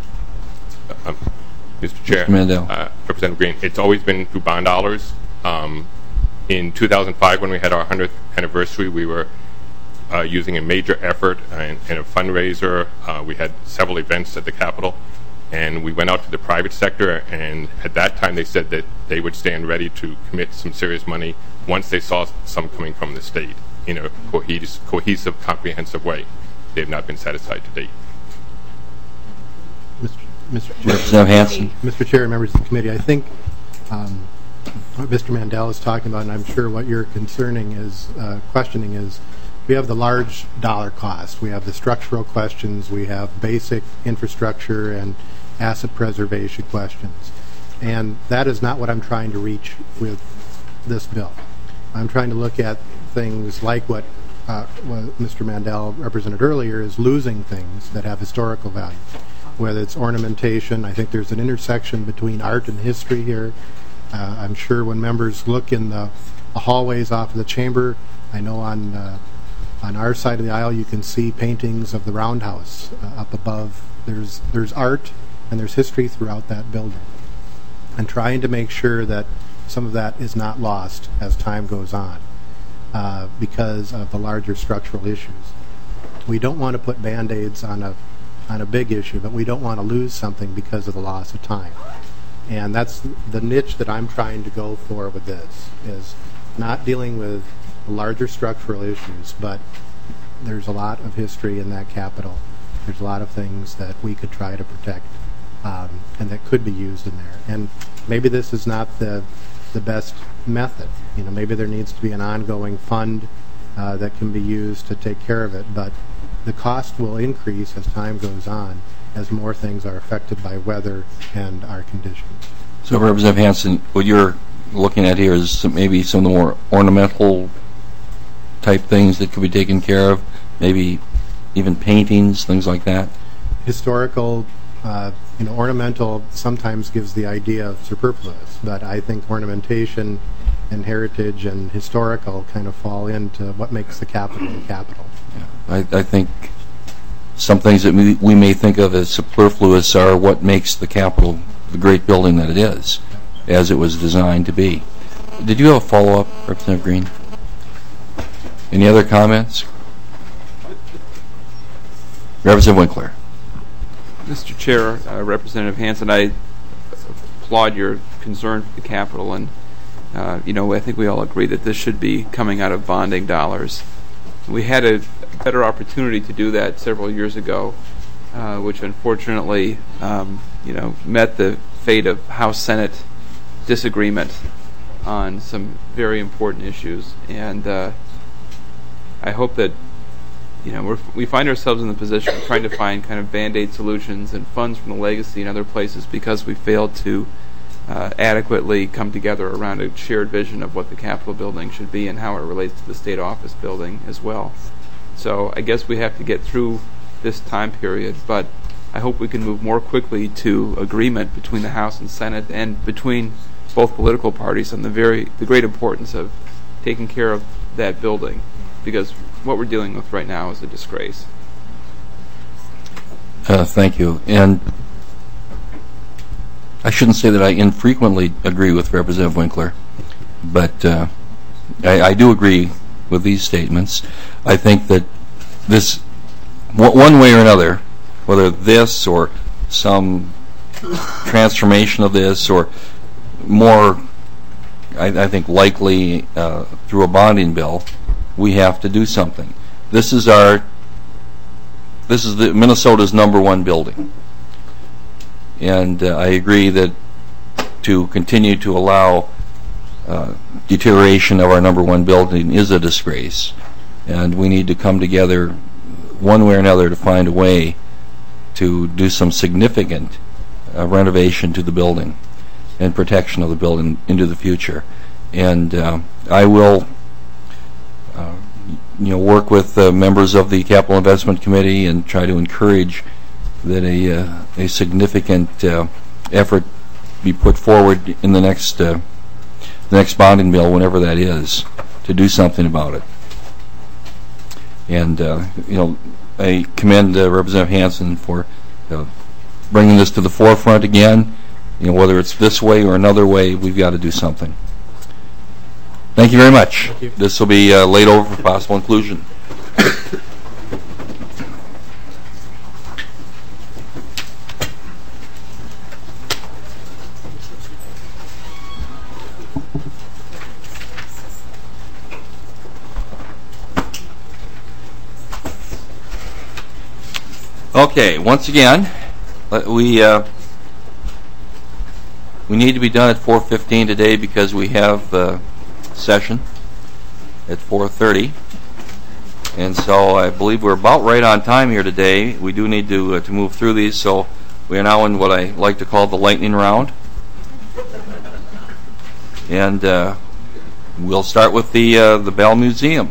Mr. Chair, Representative Green, it's always been through bond dollars. In 2005, when we had our 100th anniversary, we were using a major effort and a fundraiser. We had several events at the Capitol. And we went out to the private sector, and at that time they said that they would stand ready to commit some serious money once they saw some coming from the state in a cohesive, comprehensive way. They have not been satisfied to date. Mr. Chair and members of the committee, I think what Mr. Mandel is talking about, and I'm sure what you're questioning is, we have the large dollar cost. We have the structural questions. We have basic infrastructure and asset preservation questions. And that is not what I'm trying to reach with this bill. I'm trying to look at things like what Mr. Mandel represented earlier, is losing things that have historical value, whether it's ornamentation. I think there's an intersection between art and history here. I'm sure when members look in the hallways off of the chamber, I know on our side of the aisle you can see paintings of the Roundhouse up above. There's art and there's history throughout that building. And trying to make sure that some of that is not lost as time goes on because of the larger structural issues. We don't want to put Band-Aids on a big issue, but we don't want to lose something because of the loss of time. And that's the niche that I'm trying to go for with this, is not dealing with larger structural issues, but there's a lot of history in that Capitol. There's a lot of things that we could try to protect and that could be used in there. And maybe this is not the best method. Maybe there needs to be an ongoing fund that can be used to take care of it, but the cost will increase as time goes on, as more things are affected by weather and our conditions. So, Representative Hansen, what you're looking at here is maybe some of the more ornamental type things that could be taken care of, maybe even paintings, things like that? Historical, ornamental sometimes gives the idea of superfluous, but I think ornamentation and heritage and historical kind of fall into what makes the Capitol the Capitol. Yeah. I think some things that we may think of as superfluous are what makes the Capitol the great building that it is, as it was designed to be. Did you have a follow-up, Representative Green? Any other comments? Representative Winkler. Mr. Chair, Representative Hansen, I applaud your concern for the Capitol, and I think we all agree that this should be coming out of bonding dollars. We had a better opportunity to do that several years ago, which unfortunately, met the fate of House-Senate disagreement on some very important issues. And I hope that, we find ourselves in the position of trying to find kind of Band-Aid solutions and funds from the legacy and other places because we failed to adequately come together around a shared vision of what the Capitol building should be and how it relates to the state office building as well. So I guess we have to get through this time period, but I hope we can move more quickly to agreement between the House and Senate and between both political parties on the great importance of taking care of that building, because what we're dealing with right now is a disgrace. Thank you. And I shouldn't say that I infrequently agree with Representative Winkler, but I do agree with these statements. I think that this, one way or another, whether this or some transformation of this or more, I think likely through a bonding bill, we have to do something. This is Minnesota's #1 building. And I agree that to continue to allow deterioration of our #1 building is a disgrace, and we need to come together one way or another to find a way to do some significant renovation to the building and protection of the building into the future. And I will work with members of the Capital Investment Committee and try to encourage that a significant effort be put forward in the next bonding bill, whenever that is, to do something about it. And I commend Representative Hansen for bringing this to the forefront again. Whether it's this way or another way, we've got to do something. Thank you very much. This will be laid over for possible inclusion. Okay, once again, we need to be done at 4:15 today because we have session at 4:30, and so I believe we're about right on time here today. We do need to move through these, so we are now in what I like to call the lightning round, and we'll start with the Bell Museum.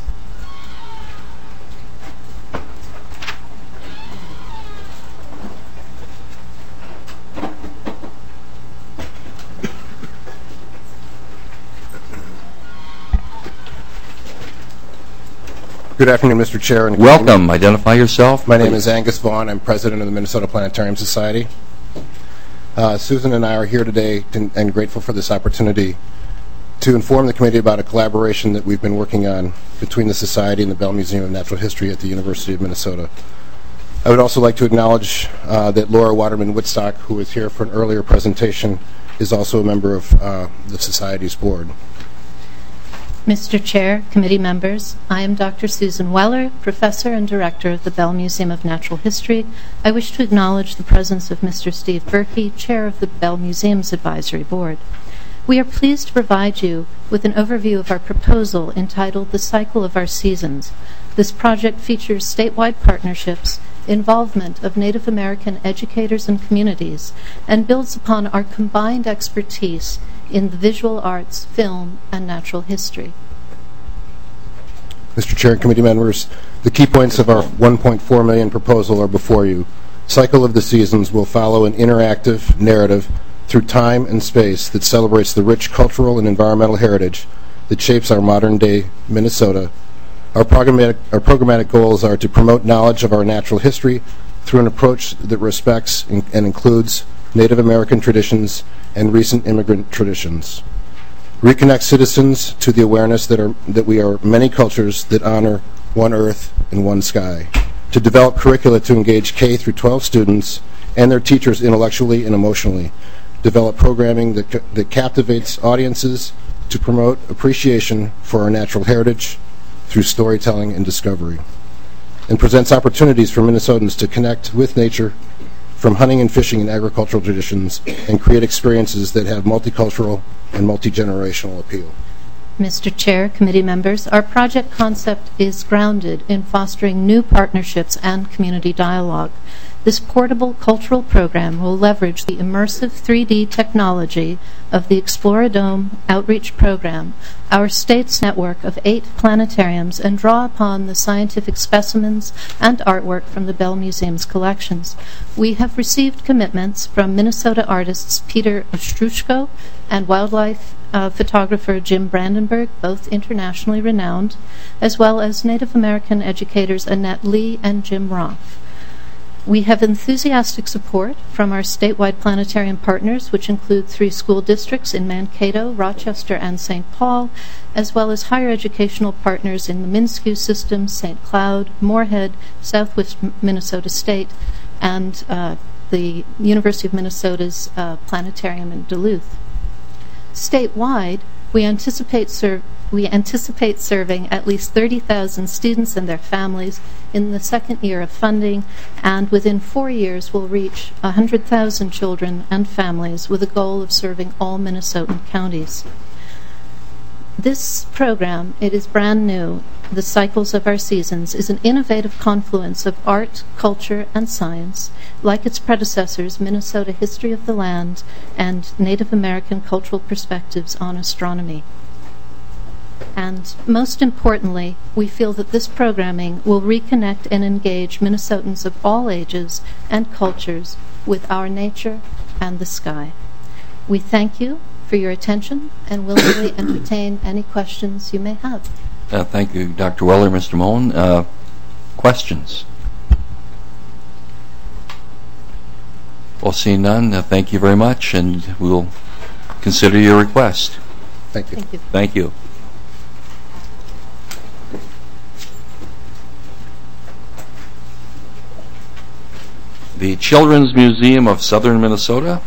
Good afternoon, Mr. Chair. And welcome. Identify yourself. My name is Angus Vaughn. I'm president of the Minnesota Planetarium Society. Susan and I are here today and grateful for this opportunity to inform the committee about a collaboration that we've been working on between the Society and the Bell Museum of Natural History at the University of Minnesota. I would also like to acknowledge that Laura Waterman-Woodstock, who was here for an earlier presentation, is also a member of the Society's board. Mr. Chair, committee members, I am Dr. Susan Weller, Professor and Director of the Bell Museum of Natural History. I wish to acknowledge the presence of Mr. Steve Berkey, Chair of the Bell Museum's Advisory Board. We are pleased to provide you with an overview of our proposal entitled The Cycle of Our Seasons. This project features statewide partnerships, involvement of Native American educators and communities, and builds upon our combined expertise in the visual arts, film, and natural history. Mr. Chair and committee members, the key points of our $1.4 million proposal are before you. Cycle of the Seasons will follow an interactive narrative through time and space that celebrates the rich cultural and environmental heritage that shapes our modern-day Minnesota. Our programmatic goals are to promote knowledge of our natural history through an approach that respects and includes Native American traditions and recent immigrant traditions. Reconnect citizens to the awareness that we are many cultures that honor one earth and one sky. To develop curricula to engage K through 12 students and their teachers intellectually and emotionally. Develop programming that captivates audiences to promote appreciation for our natural heritage through storytelling and discovery. And presents opportunities for Minnesotans to connect with nature from hunting and fishing and agricultural traditions and create experiences that have multicultural and multi-generational appeal. Mr. Chair, committee members, our project concept is grounded in fostering new partnerships and community dialogue. This portable cultural program will leverage the immersive 3D technology of the Exploradome Outreach Program, our state's network of 8 planetariums, and draw upon the scientific specimens and artwork from the Bell Museum's collections. We have received commitments from Minnesota artists Peter Ostrushko and wildlife photographer Jim Brandenburg, both internationally renowned, as well as Native American educators Annette Lee and Jim Roth. We have enthusiastic support from our statewide planetarium partners, which include 3 school districts in Mankato, Rochester, and St. Paul, as well as higher educational partners in the MnSCU system, St. Cloud, Moorhead, Southwest Minnesota State, and the University of Minnesota's planetarium in Duluth. Statewide, we anticipate serving at least 30,000 students and their families in the second year of funding, and within 4 years will reach 100,000 children and families with a goal of serving all Minnesotan counties. This program, it is brand new. The Cycles of Our Seasons is an innovative confluence of art, culture, and science, like its predecessors, Minnesota History of the Land and Native American Cultural Perspectives on Astronomy. And most importantly, we feel that this programming will reconnect and engage Minnesotans of all ages and cultures with our nature and the sky. We thank you for your attention and willingly entertain any questions you may have. Thank you, Dr. Weller, Mr. Mohn. Questions? Well, seeing none, thank you very much, and we'll consider your request. Thank you. Thank you. Thank you. The Children's Museum of Southern Minnesota.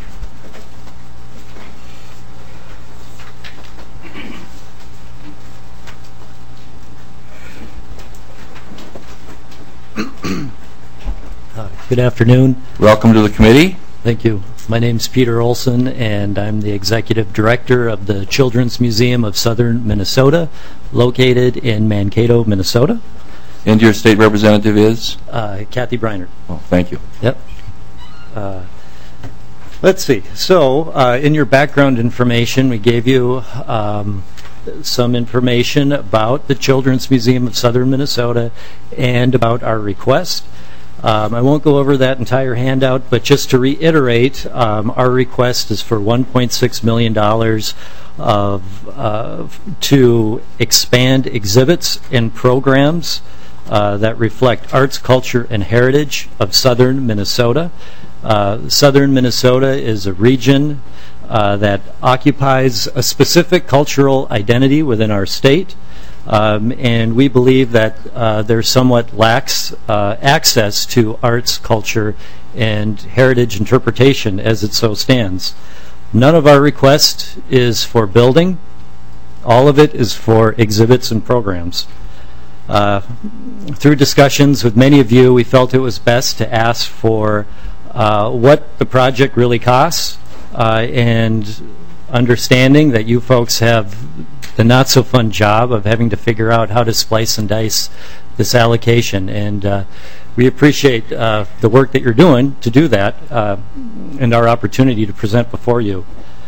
Good afternoon. Welcome to the committee. Thank you. My name's Peter Olson, and I'm the Executive Director of the Children's Museum of Southern Minnesota, located in Mankato, Minnesota. And your state representative is? Kathy Briner. Oh, thank you. Yep. Let's see. So, in your background information, we gave you some information about the Children's Museum of Southern Minnesota and about our request. I won't go over that entire handout, but just to reiterate, our request is for $1.6 million to expand exhibits and programs that reflect arts, culture, and heritage of southern Minnesota. Southern Minnesota is a region that occupies a specific cultural identity within our state. And we believe that there somewhat lacks access to arts, culture, and heritage interpretation as it so stands. None of our request is for building. All of it is for exhibits and programs. Through discussions with many of you, we felt it was best to ask for what the project really costs, and understanding that you folks have the not-so-fun job of having to figure out how to splice and dice this allocation. And we appreciate the work that you're doing to do that, and our opportunity to present before you.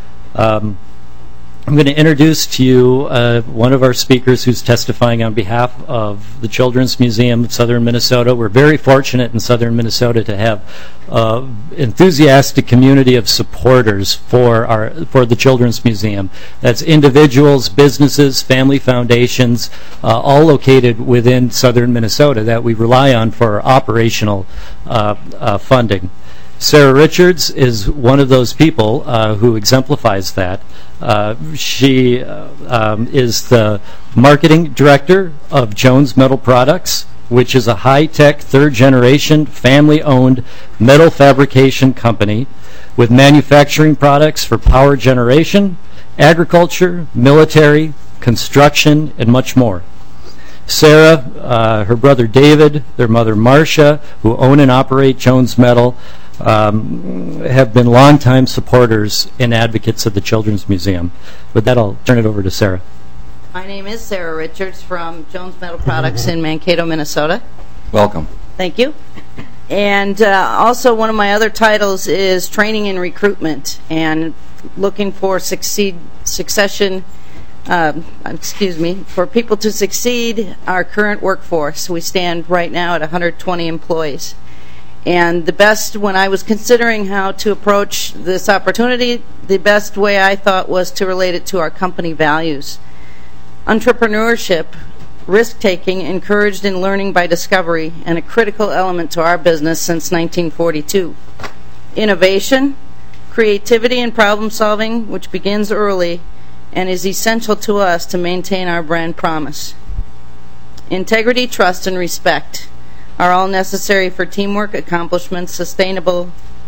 I'm going to introduce to you one of our speakers who's testifying on behalf of the Children's Museum of Southern Minnesota. We're very fortunate in Southern Minnesota to have an enthusiastic community of supporters for the Children's Museum. That's individuals, businesses, family foundations, all located within Southern Minnesota that we rely on for our operational funding. Sarah Richards is one of those people who exemplifies that. She is the marketing director of Jones Metal Products, which is a high-tech, third-generation, family-owned metal fabrication company with manufacturing products for power generation, agriculture, military, construction, and much more. Sarah, her brother David, their mother Marcia, who own and operate Jones Metal, have been longtime supporters and advocates of the Children's Museum. With that, I'll turn it over to Sarah. My name is Sarah Richards from Jones Metal Products in Mankato, Minnesota. Welcome. Thank you. And also one of my other titles is training and recruitment and looking for for people to succeed our current workforce. We stand right now at 120 employees. And the best, when I was considering how to approach this opportunity, the best way I thought was to relate it to our company values. Entrepreneurship, risk-taking, encouraged in learning by discovery, and a critical element to our business since 1942. Innovation, creativity, and problem-solving, which begins early and is essential to us to maintain our brand promise. Integrity, trust, and respect are all necessary for teamwork, accomplishment, sustainable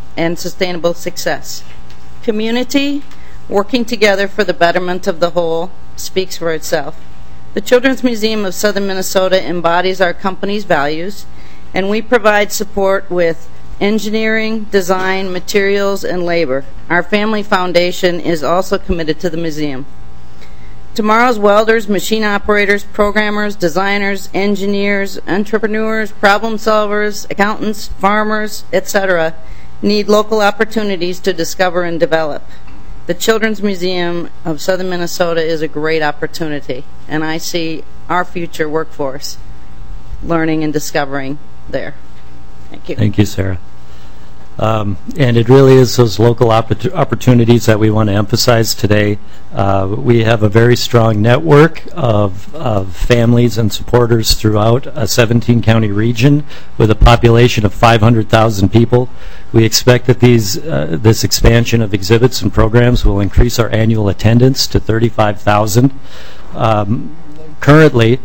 success. Community, working together for the betterment of the whole, speaks for itself. The Children's Museum of Southern Minnesota embodies our company's values, and we provide support with engineering, design, materials, and labor. Our family foundation is also committed to the museum. Tomorrow's welders, machine operators, programmers, designers, engineers, entrepreneurs, problem solvers, accountants, farmers, etc. need local opportunities to discover and develop. The Children's Museum of Southern Minnesota is a great opportunity, and I see our future workforce learning and discovering there. Thank you. Thank you, Sarah. And it really is those local opportunities that we want to emphasize today. We have a very strong network of families and supporters throughout a 17-county region with a population of 500,000 people. We expect that this expansion of exhibits and programs will increase our annual attendance to 35,000. Currently,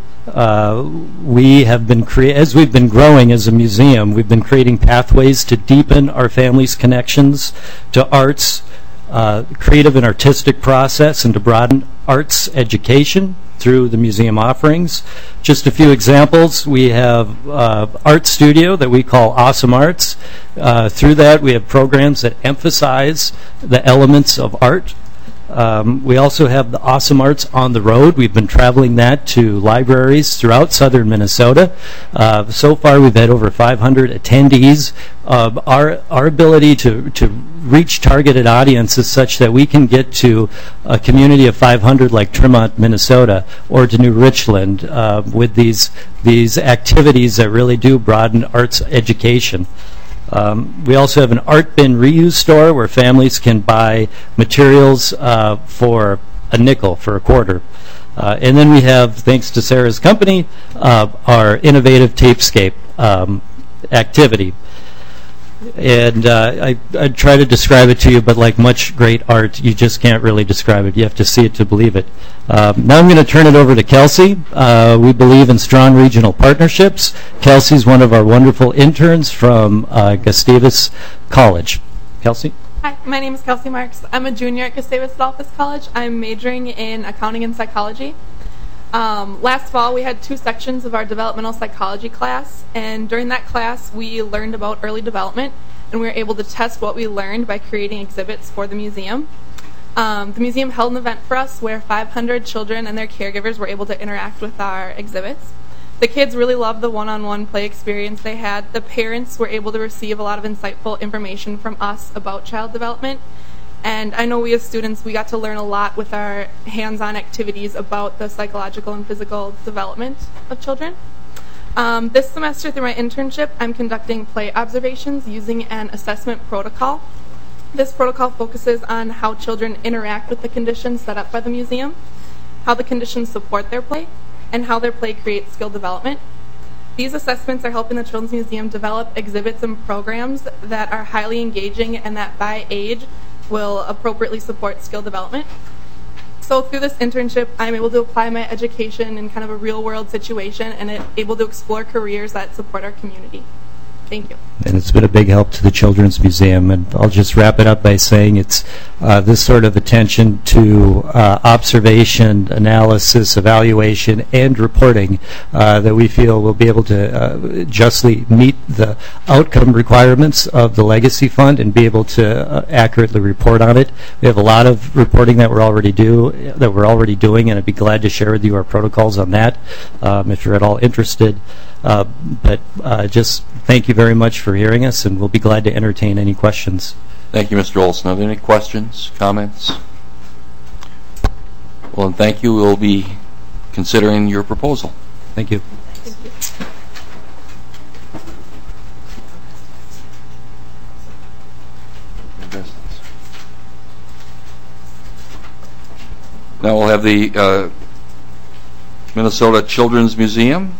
we have been as we've been growing as a museum, we've been creating pathways to deepen our family's connections to arts, creative and artistic process, and to broaden arts education through the museum offerings. Just a few examples: we have art studio that we call Awesome Arts. Through that, we have programs that emphasize the elements of art. We also have the Awesome Arts on the Road. We've been traveling that to libraries throughout southern Minnesota. So far, we've had over 500 attendees. Our ability to reach targeted audiences such that we can get to a community of 500 like Tremont, Minnesota, or to New Richland with these activities that really do broaden arts education. We also have an art bin reuse store where families can buy materials for a nickel, for a quarter. And then we have, thanks to Sarah's company, our innovative Tapescape activity. And I try to describe it to you, but like much great art, you just can't really describe it. You have to see it to believe it. Now I'm going to turn it over to Kelsey. We believe in strong regional partnerships. Kelsey's one of our wonderful interns from Gustavus College. Kelsey? Hi, my name is Kelsey Marks. I'm a junior at Gustavus Adolphus College. I'm majoring in accounting and psychology. Last fall, we had 2 sections of our developmental psychology class, and during that class, we learned about early development, and we were able to test what we learned by creating exhibits for the museum. The museum held an event for us where 500 children and their caregivers were able to interact with our exhibits. The kids really loved the one-on-one play experience they had. The parents were able to receive a lot of insightful information from us about child development. And I know we as students, we got to learn a lot with our hands-on activities about the psychological and physical development of children. This semester through my internship, I'm conducting play observations using an assessment protocol. This protocol focuses on how children interact with the conditions set up by the museum, how the conditions support their play, and how their play creates skill development. These assessments are helping the Children's Museum develop exhibits and programs that are highly engaging and that by age will appropriately support skill development. So through this internship, I'm able to apply my education in kind of a real-world situation and able to explore careers that support our community. Thank you. And it's been a big help to the Children's Museum. And I'll just wrap it up by saying it's this sort of attention to observation, analysis, evaluation, and reporting that we feel will be able to justly meet the outcome requirements of the Legacy Fund and be able to accurately report on it. We have a lot of reporting that we're already doing, and I'd be glad to share with you our protocols on that if you're at all interested. But just thank you very much for hearing us, and we'll be glad to entertain any questions. Thank you, Mr. Olson. Are there any questions, comments? Well, and thank you. We'll be considering your proposal. Thank you. Now we'll have the Minnesota Children's Museum.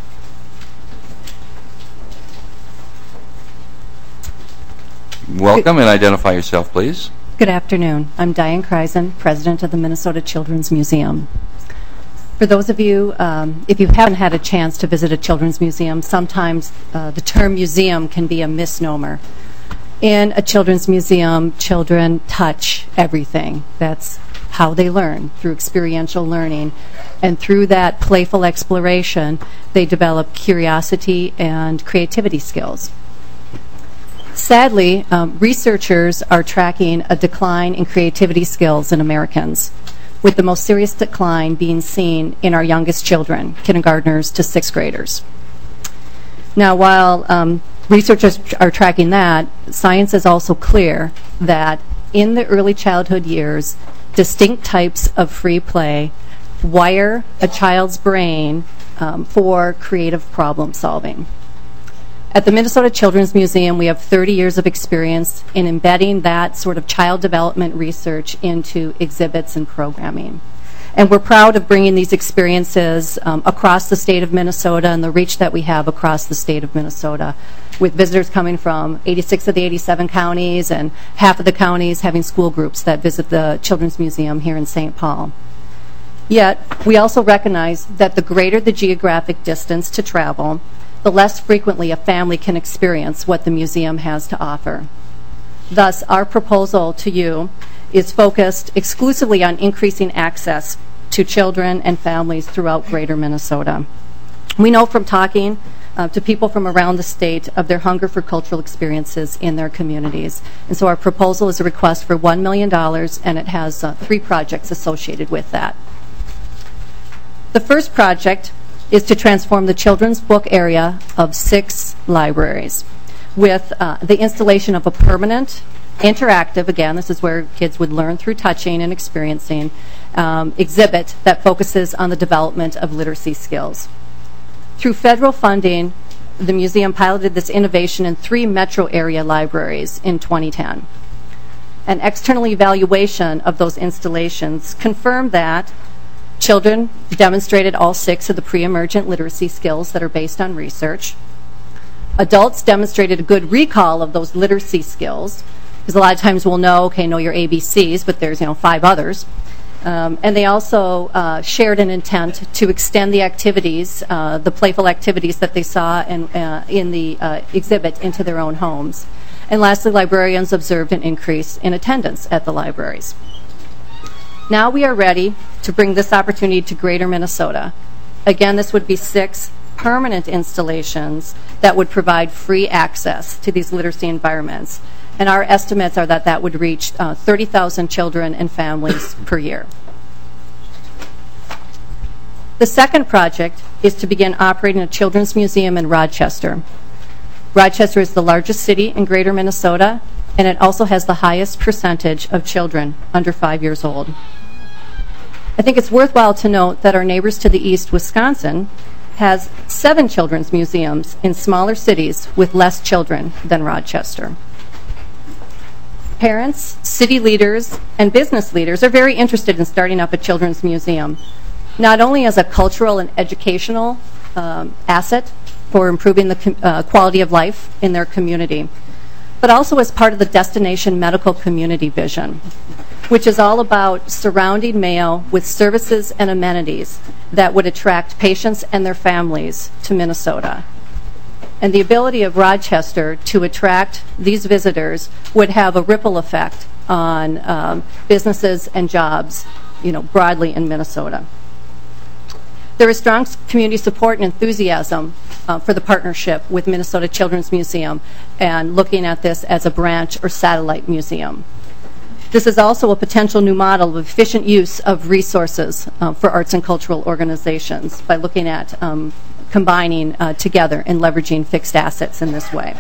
Welcome, and identify yourself, please. Good afternoon. I'm Diane Kreisen, President of the Minnesota Children's Museum. For those of you, if you haven't had a chance to visit a children's museum, sometimes the term museum can be a misnomer. In a children's museum, children touch everything. That's how they learn, through experiential learning. And through that playful exploration, they develop curiosity and creativity skills. Sadly, researchers are tracking a decline in creativity skills in Americans, with the most serious decline being seen in our youngest children, kindergartners to 6th graders. Now, while researchers are tracking that, science is also clear that in the early childhood years, distinct types of free play wire a child's brain for creative problem solving. At the Minnesota Children's Museum, we have 30 years of experience in embedding that sort of child development research into exhibits and programming. And we're proud of bringing these experiences across the state of Minnesota and the reach that we have across the state of Minnesota, with visitors coming from 86 of the 87 counties and half of the counties having school groups that visit the Children's Museum here in St. Paul. Yet, we also recognize that the greater the geographic distance to travel, the less frequently a family can experience what the museum has to offer. Thus, our proposal to you is focused exclusively on increasing access to children and families throughout greater Minnesota. We know from talking to people from around the state of their hunger for cultural experiences in their communities. And so our proposal is a request for $1 million, and it has 3 projects associated with that. The first project is to transform the children's book area of 6 libraries with the installation of a permanent, interactive, again, this is where kids would learn through touching and experiencing, exhibit that focuses on the development of literacy skills. Through federal funding, the museum piloted this innovation in 3 metro area libraries in 2010. An external evaluation of those installations confirmed that children demonstrated all 6 of the pre-emergent literacy skills that are based on research. Adults demonstrated a good recall of those literacy skills, because a lot of times we'll know, okay, know your ABCs, but there's 5 others. And they also shared an intent to extend the activities, the playful activities that they saw in the exhibit into their own homes. And lastly, librarians observed an increase in attendance at the libraries. Now we are ready to bring this opportunity to Greater Minnesota. Again, this would be 6 permanent installations that would provide free access to these literacy environments. And our estimates are that that would reach 30,000 children and families per year. The second project is to begin operating a children's museum in Rochester. Rochester is the largest city in Greater Minnesota, and it also has the highest percentage of children under 5 years old. I think it's worthwhile to note that our neighbors to the east, Wisconsin, has 7 children's museums in smaller cities with less children than Rochester. Parents, city leaders, and business leaders are very interested in starting up a children's museum, not only as a cultural and educational asset for improving the quality of life in their community, but also as part of the destination medical community vision, which is all about surrounding Mayo with services and amenities that would attract patients and their families to Minnesota. And the ability of Rochester to attract these visitors would have a ripple effect on businesses and jobs, broadly in Minnesota. There is strong community support and enthusiasm for the partnership with Minnesota Children's Museum and looking at this as a branch or satellite museum. This is also a potential new model of efficient use of resources for arts and cultural organizations by looking at combining together and leveraging fixed assets in this way.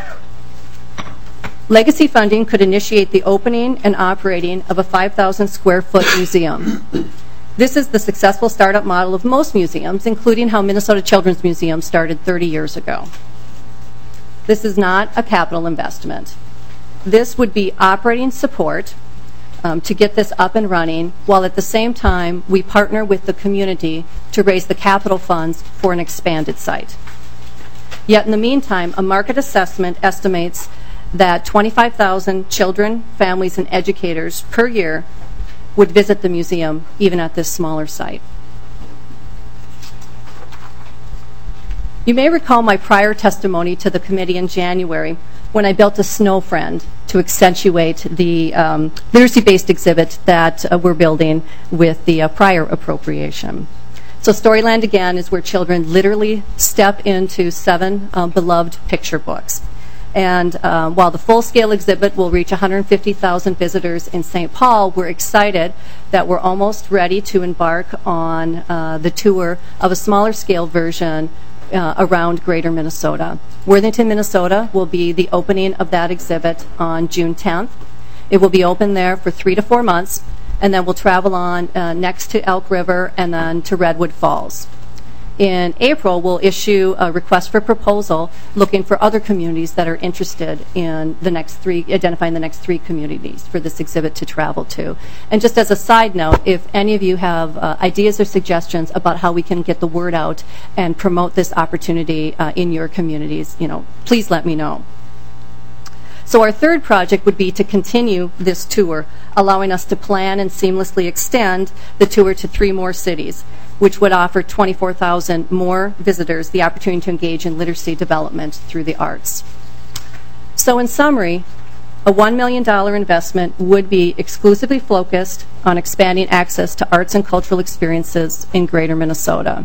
Legacy funding could initiate the opening and operating of a 5,000 square foot museum. This is the successful startup model of most museums, including how Minnesota Children's Museum started 30 years ago. This is not a capital investment. This would be operating support to get this up and running, while at the same time we partner with the community to raise the capital funds for an expanded site. Yet in the meantime, a market assessment estimates that 25,000 children, families, and educators per year would visit the museum even at this smaller site. You may recall my prior testimony to the committee in January when I built a snow friend to accentuate the literacy-based exhibit that we're building with the prior appropriation. So Storyland, again, is where children literally step into 7 beloved picture books. And while the full-scale exhibit will reach 150,000 visitors in St. Paul, we're excited that we're almost ready to embark on the tour of a smaller-scale version around Greater Minnesota. Worthington, Minnesota will be the opening of that exhibit on June 10th. It will be open there for 3 to 4 months, and then we'll travel on next to Elk River and then to Redwood Falls. In April, we'll issue a request for proposal looking for other communities that are interested in identifying the next 3 communities for this exhibit to travel to. And just as a side note, if any of you have ideas or suggestions about how we can get the word out and promote this opportunity in your communities, please let me know. So our third project would be to continue this tour, allowing us to plan and seamlessly extend the tour to 3 more cities, which would offer 24,000 more visitors the opportunity to engage in literacy development through the arts. So in summary, a $1 million investment would be exclusively focused on expanding access to arts and cultural experiences in Greater Minnesota.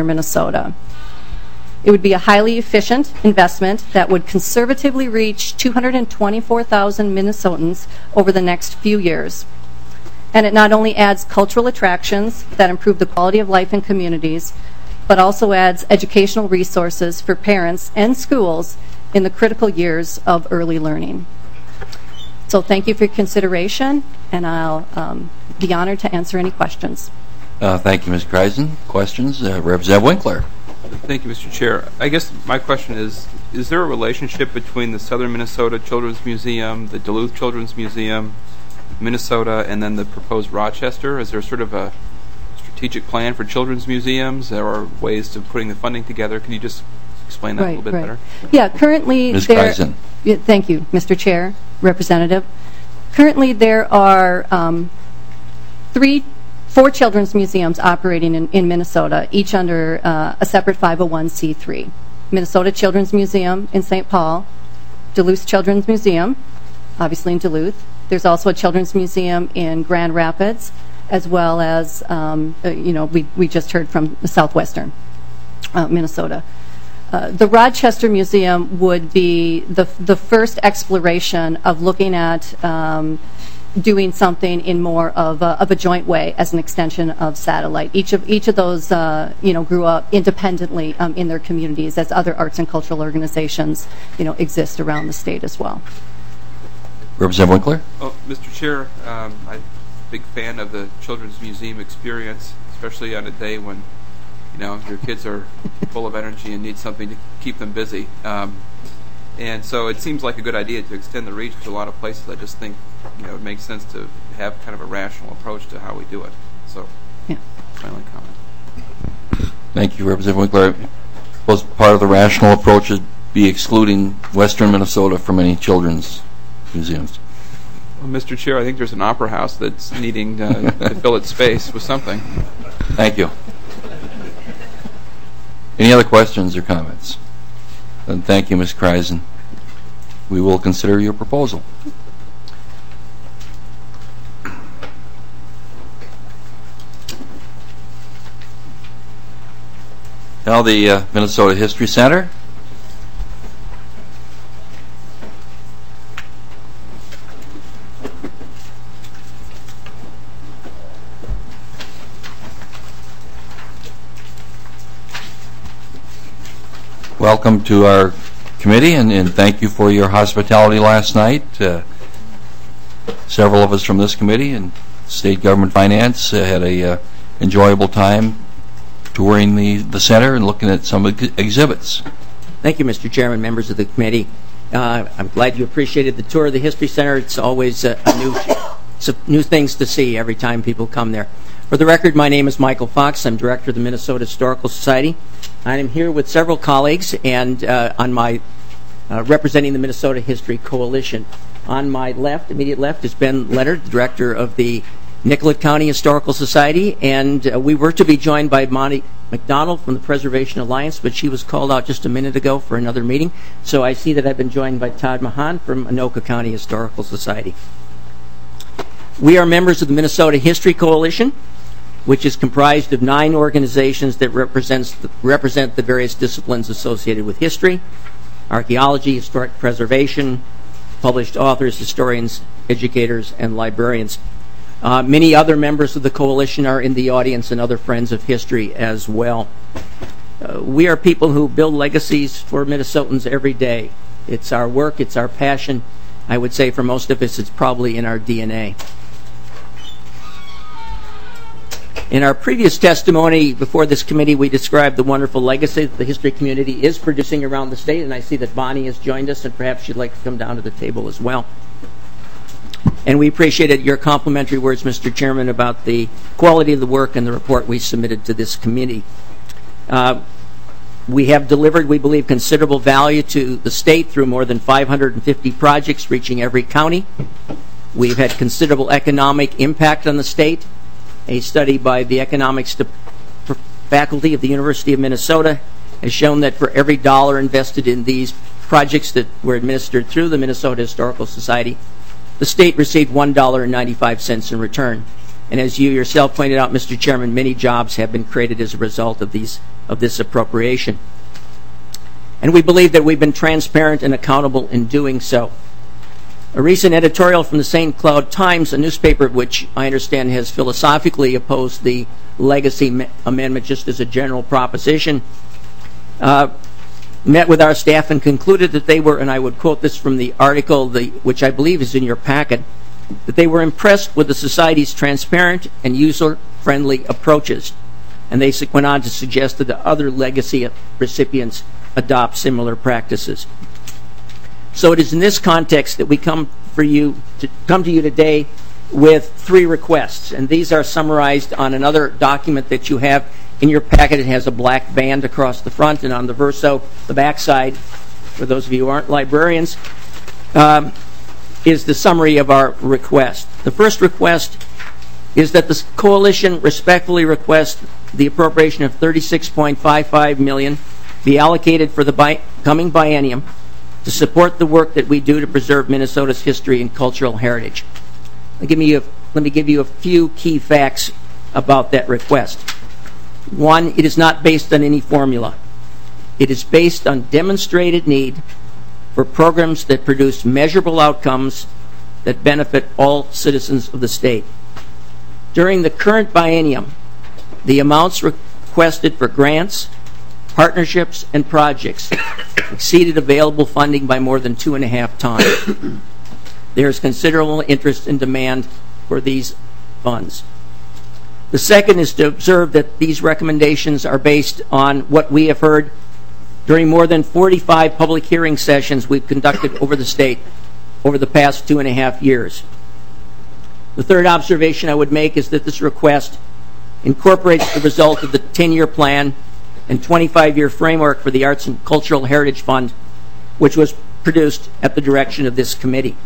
It would be a highly efficient investment that would conservatively reach 224,000 Minnesotans over the next few years. And it not only adds cultural attractions that improve the quality of life in communities, but also adds educational resources for parents and schools in the critical years of early learning. So thank you for your consideration, and I'll be honored to answer any questions. Thank you, Ms. Kreisen. Questions? Representative Winkler. Thank you, Mr. Chair. I guess my question is there a relationship between the Southern Minnesota Children's Museum, the Duluth Children's Museum, Minnesota, and then the proposed Rochester? Is there sort of a strategic plan for children's museums? There are ways of putting the funding together. Can you just explain that a little bit better? Yeah, currently Ms. Kreisen. Thank you, Mr. Chair, Representative. Currently there are 4 children's museums operating in Minnesota, each under a separate 501c3. Minnesota Children's Museum in St. Paul, Duluth Children's Museum, obviously in Duluth. There's also a children's museum in Grand Rapids, as well as, we just heard from Southwestern Minnesota. The Rochester Museum would be the first exploration of looking at doing something in more of a joint way as an extension of satellite. Each of those grew up independently in their communities as other arts and cultural organizations exist around the state as well. Representative Winkler? Oh, Mr. Chair, I'm a big fan of the Children's Museum experience, especially on a day when your kids are full of energy and need something to keep them busy. And so it seems like a good idea to extend the reach to a lot of places. I just think it makes sense to have kind of a rational approach to how we do it. So, my only comment. Thank you, Representative Winkler. I suppose part of the rational approach would be excluding Western Minnesota from any children's museums. Well, Mr. Chair, I think there's an opera house that's needing to fill its space with something. Thank you. Any other questions or comments? Then thank you, Ms. Kreisen. We will consider your proposal. Now the Minnesota History Center. Welcome to our committee, and thank you for your hospitality last night. Several of us from this committee and State Government Finance had a enjoyable time touring the center and looking at some exhibits. Thank you, Mr. Chairman, members of the committee. I'm glad you appreciated the tour of the History Center. It's always new things to see every time people come there. For the record, my name is Michael Fox. I'm director of the Minnesota Historical Society. I am here with several colleagues and on my representing the Minnesota History Coalition. On my left, immediate left, is Ben Leonard, director of the Nicollet County Historical Society, and we were to be joined by Monty McDonald from the Preservation Alliance, but she was called out just a minute ago for another meeting. So I see that I've been joined by Todd Mahan from Anoka County Historical Society. We are members of the Minnesota History Coalition, which is comprised of 9 organizations that represent the various disciplines associated with history: archaeology, historic preservation, published authors, historians, educators, and librarians. Many other members of the coalition are in the audience and other friends of history as well. We are people who build legacies for Minnesotans every day. It's our work, it's our passion. I would say for most of us it's probably in our DNA. In our previous testimony before this committee, we described the wonderful legacy that the history community is producing around the state, and I see that Bonnie has joined us, and perhaps she'd like to come down to the table as well. And we appreciated your complimentary words, Mr. Chairman, about the quality of the work and the report we submitted to this committee. We have delivered, we believe, considerable value to the state through more than 550 projects reaching every county. We've had considerable economic impact on the state. A study by the economics faculty of the University of Minnesota has shown that for every dollar invested in these projects that were administered through the Minnesota Historical Society, the state received $1.95 in return. And as you yourself pointed out, Mr. Chairman, many jobs have been created as a result of this appropriation. And we believe that we've been transparent and accountable in doing so. A recent editorial from the St. Cloud Times, a newspaper which I understand has philosophically opposed the legacy amendment just as a general proposition, met with our staff and concluded that they were, and I would quote this from the article, which I believe is in your packet, that they were impressed with the Society's transparent and user-friendly approaches. And they went on to suggest that the other legacy recipients adopt similar practices. So it is in this context that we come to you today with 3 requests, and these are summarized on another document that you have in your packet. It has a black band across the front, and on the verso, the backside, for those of you who aren't librarians, is the summary of our request. The first request is that the coalition respectfully requests the appropriation of $36.55 million be allocated for the coming biennium to support the work that we do to preserve Minnesota's history and cultural heritage. Let me give you a few key facts about that request. One, it is not based on any formula. It is based on demonstrated need for programs that produce measurable outcomes that benefit all citizens of the state. During the current biennium, the amounts requested for grants, partnerships, and projects exceeded available funding by more than 2.5 times. There is considerable interest and demand for these funds. The second is to observe that these recommendations are based on what we have heard during more than 45 public hearing sessions we've conducted over the state over the past 2.5 years. The third observation I would make is that this request incorporates the result of the 10-year plan and 25-year framework for the Arts and Cultural Heritage Fund, which was produced at the direction of this committee.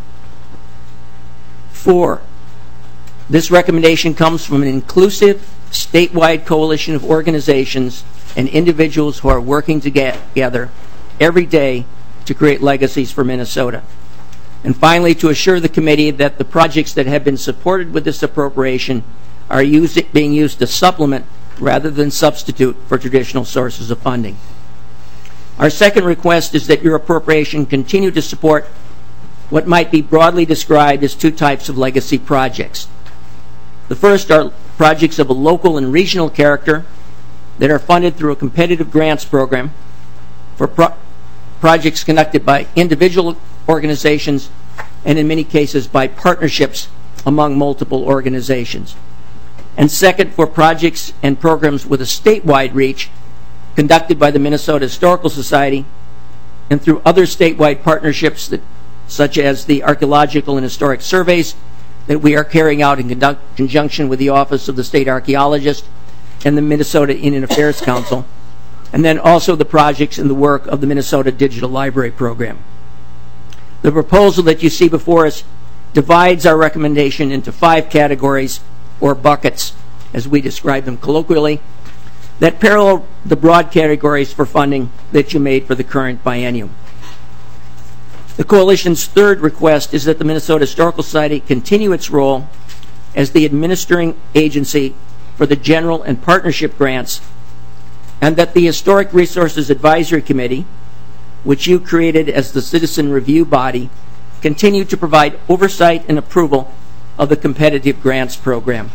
4, this recommendation comes from an inclusive, statewide coalition of organizations and individuals who are working together every day to create legacies for Minnesota. And finally, to assure the committee that the projects that have been supported with this appropriation are being used to supplement rather than substitute for traditional sources of funding. Our second request is that your appropriation continue to support what might be broadly described as 2 types of legacy projects. The first are projects of a local and regional character that are funded through a competitive grants program for projects conducted by individual organizations and in many cases by partnerships among multiple organizations. And second, for projects and programs with a statewide reach conducted by the Minnesota Historical Society and through other statewide partnerships such as the archaeological and historic surveys that we are carrying out in conjunction with the Office of the State Archaeologist and the Minnesota Indian Affairs Council, and then also the projects and the work of the Minnesota Digital Library Program. The proposal that you see before us divides our recommendation into 5 categories or buckets, as we describe them colloquially, that parallel the broad categories for funding that you made for the current biennium. The Coalition's third request is that the Minnesota Historical Society continue its role as the administering agency for the general and partnership grants, and that the Historic Resources Advisory Committee, which you created as the citizen review body, continue to provide oversight and approval of the competitive grants program.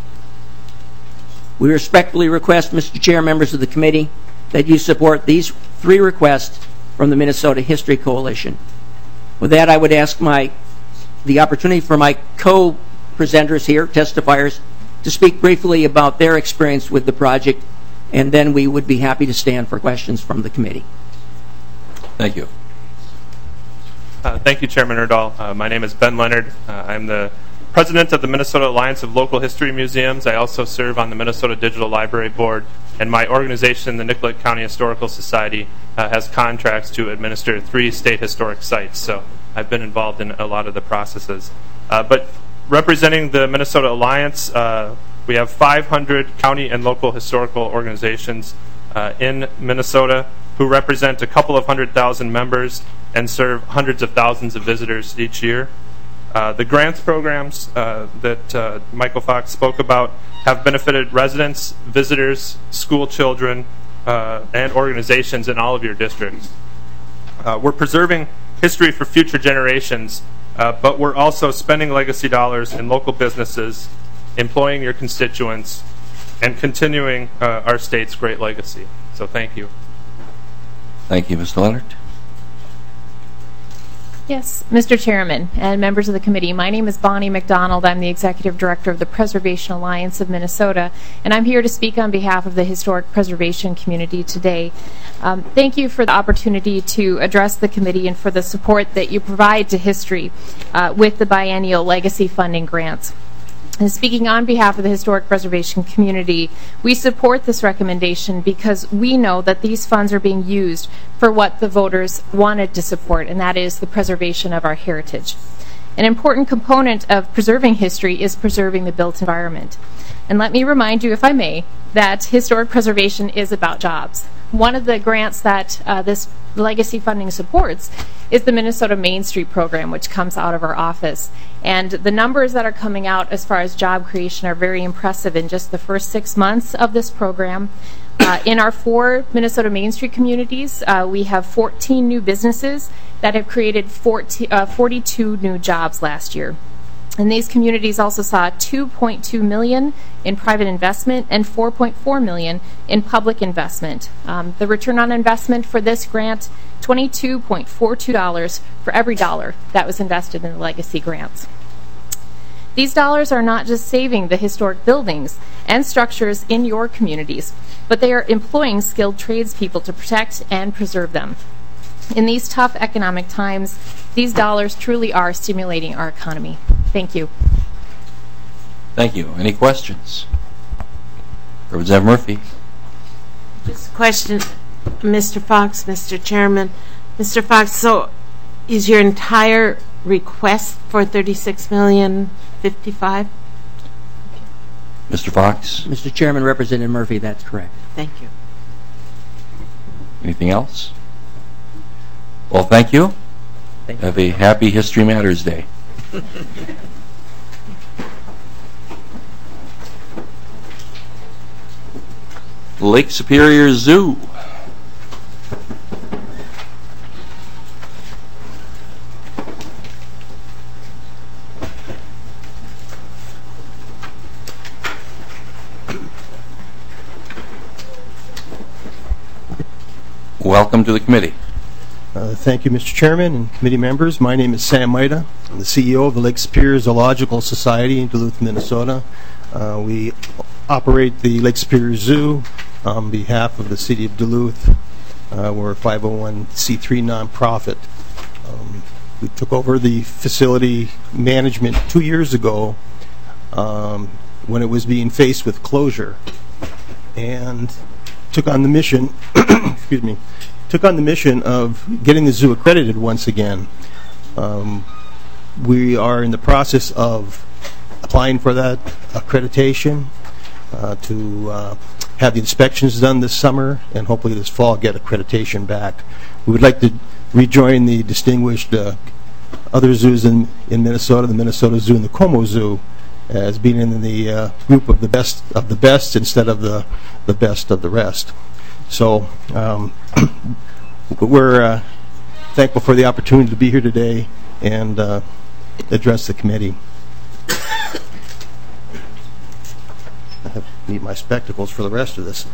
We respectfully request, Mr. Chair, members of the committee, that you support these 3 requests from the Minnesota History Coalition. With that, I would ask the opportunity for my co-presenters here, testifiers, to speak briefly about their experience with the project, and then we would be happy to stand for questions from the committee. Thank you. Thank you, Chairman Erdahl. My name is Ben Leonard. I'm the president of the Minnesota Alliance of Local History Museums. I also serve on the Minnesota Digital Library Board, and my organization, the Nicollet County Historical Society, has contracts to administer 3 state historic sites. So I've been involved in a lot of the processes. But representing the Minnesota Alliance, we have 500 county and local historical organizations in Minnesota who represent a couple of 100,000 members and serve hundreds of thousands of visitors each year. The grants programs that Michael Fox spoke about have benefited residents, visitors, school children, and organizations in all of your districts. We're preserving history for future generations, but we're also spending legacy dollars in local businesses, employing your constituents, and continuing our state's great legacy. So thank you. Thank you, Mr. Leonard. Yes, Mr. Chairman and members of the committee, my name is Bonnie McDonald. I'm the Executive Director of the Preservation Alliance of Minnesota, and I'm here to speak on behalf of the historic preservation community today. Thank you for the opportunity to address the committee and for the support that you provide to history with the biennial legacy funding grants. And speaking on behalf of the historic preservation community, we support this recommendation because we know that these funds are being used for what the voters wanted to support, and that is the preservation of our heritage. An important component of preserving history is preserving the built environment. And let me remind you, if I may, that historic preservation is about jobs. One of the grants that this legacy funding supports is the Minnesota Main Street program, which comes out of our office. And the numbers that are coming out as far as job creation are very impressive in just the first 6 months of this program. In our 4 Minnesota Main Street communities, we have 14 new businesses that have created 42 new jobs last year. And these communities also saw $2.2 million in private investment and $4.4 million in public investment. The return on investment for this grant, $22.42 for every dollar that was invested in the legacy grants. These dollars are not just saving the historic buildings and structures in your communities, but they are employing skilled tradespeople to protect and preserve them. In these tough economic times, these dollars truly are stimulating our economy. Thank you. Thank you. Any questions? Representative Murphy. Just a question, Mr. Fox, Mr. Chairman. Mr. Fox, so is your entire request for $36,055,000? Mr. Fox? Mr. Chairman, Representative Murphy, that's correct. Thank you. Anything else? Well, thank you. Have a happy History Matters Day. Lake Superior Zoo. Welcome to the committee. Thank you, Mr. Chairman and committee members. My name is Sam Maida. I'm the CEO of the Lake Superior Zoological Society in Duluth, Minnesota. We operate the Lake Superior Zoo on behalf of the city of Duluth. We're a 501c3 nonprofit. We took over the facility management 2 years ago when it was being faced with closure, and took on the mission of getting the zoo accredited once again. We are in the process of applying for that accreditation to have the inspections done this summer, and hopefully this fall get accreditation back. We would like to rejoin the distinguished other zoos in Minnesota, the Minnesota Zoo and the Como Zoo, as being in the group of the best instead of the best of the rest. So we're thankful for the opportunity to be here today and address the committee. I have to need my spectacles for the rest of this.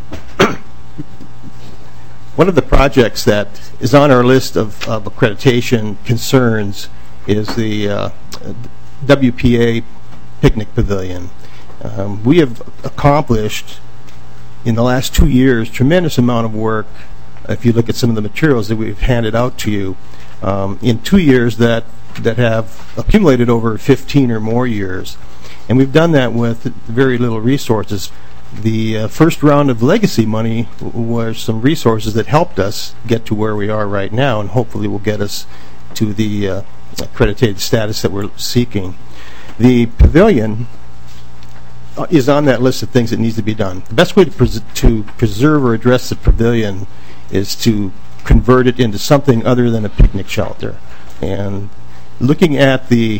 One of the projects that is on our list of accreditation concerns is the WPA Picnic Pavilion. We have accomplished in the last 2 years tremendous amount of work. If you look at some of the materials that we've handed out to you, in 2 years that have accumulated over 15 or more years. And we've done that with very little resources. The first round of legacy money was some resources that helped us get to where we are right now, and hopefully will get us to the accredited status that we're seeking. The pavilion is on that list of things that needs to be done. The best way to preserve or address the pavilion is to convert it into something other than a picnic shelter. And looking at the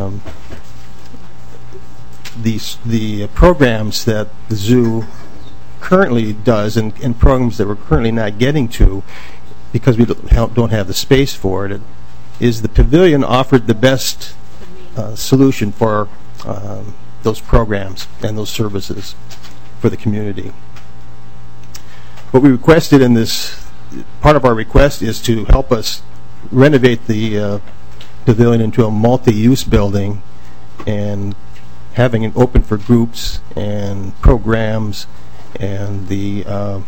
programs that the zoo currently does, and programs that we're currently not getting to because we don't have the space for it, is the pavilion offered the best solution for those programs and those services for the community. What we requested in this, part of our request is to help us renovate the pavilion into a multi-use building and having it open for groups and programs and the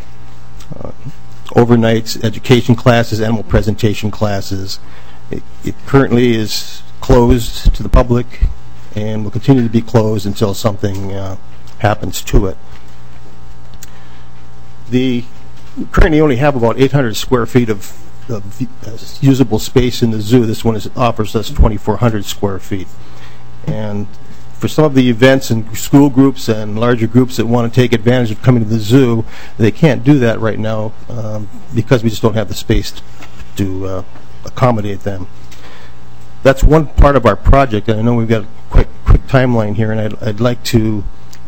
overnights, education classes, animal presentation classes. It currently is closed to the public and will continue to be closed until something happens to it. We currently only have about 800 square feet of usable space in the zoo. This one offers us 2,400 square feet. And for some of the events and school groups and larger groups that want to take advantage of coming to the zoo, they can't do that right now because we just don't have the space to accommodate them. That's one part of our project, and I know we've got a quick timeline here, and I'd like to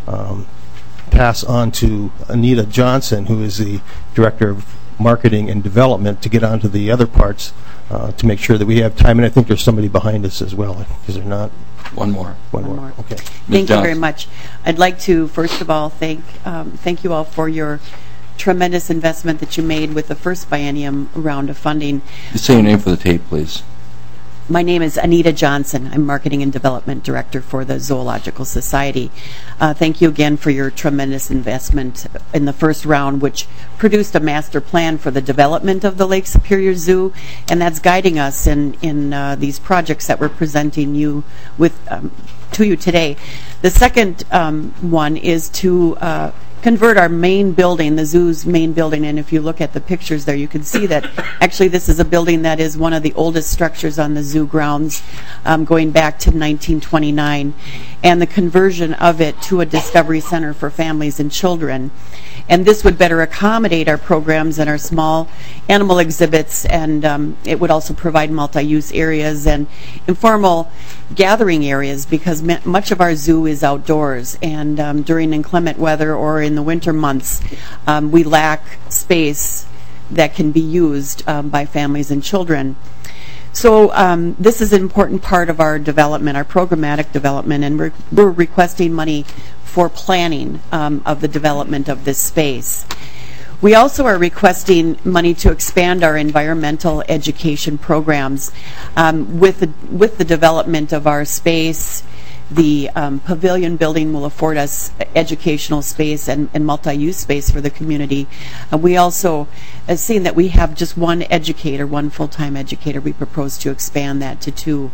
pass on to Anita Johnson, who is the Director of Marketing and Development, to get on to the other parts to make sure that we have time. And I think there's somebody behind us as well. Is there not? One more. Okay. Thank you very much. I'd like to, first of all, thank you all for your tremendous investment that you made with the first biennium round of funding. Just say your name for the tape, please. My name is Anita Johnson. I'm Marketing and Development Director for the Zoological Society. Thank you again for your tremendous investment in the first round, which produced a master plan for the development of the Lake Superior Zoo, and that's guiding us in these projects that we're presenting you with to you today. The second one is to convert our main building, the zoo's main building, and if you look at the pictures there, you can see that actually this is a building that is one of the oldest structures on the zoo grounds, going back to 1929, and the conversion of it to a discovery center for families and children. And this would better accommodate our programs and our small animal exhibits, and it would also provide multi-use areas and informal gathering areas, because much of our zoo is outdoors, and during inclement weather or in the winter months, we lack space that can be used by families and children. So this is an important part of our development, our programmatic development, and we're requesting money for planning of the development of this space. We also are requesting money to expand our environmental education programs. With the development of our space, the pavilion building will afford us educational space and multi-use space for the community. We also, seeing that we have just one educator, one full-time educator, we propose to expand that to 2.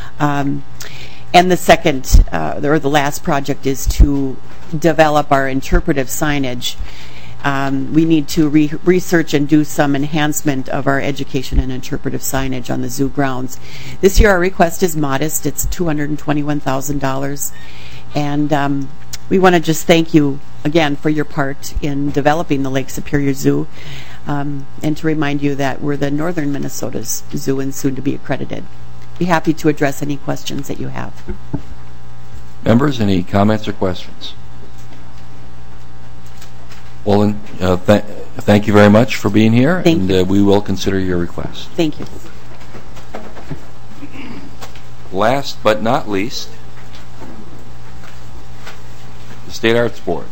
And the second, or the last project, is to develop our interpretive signage. We need to research and do some enhancement of our education and interpretive signage on the zoo grounds. This year our request is modest. It's $221,000. And we want to just thank you again for your part in developing the Lake Superior Zoo, and to remind you that we're the Northern Minnesota's zoo and soon to be accredited. Be happy to address any questions that you have. Members, any comments or questions? Well, then, thank you very much for being here, and we will consider your request. Thank you. Last but not least, the State Arts Board.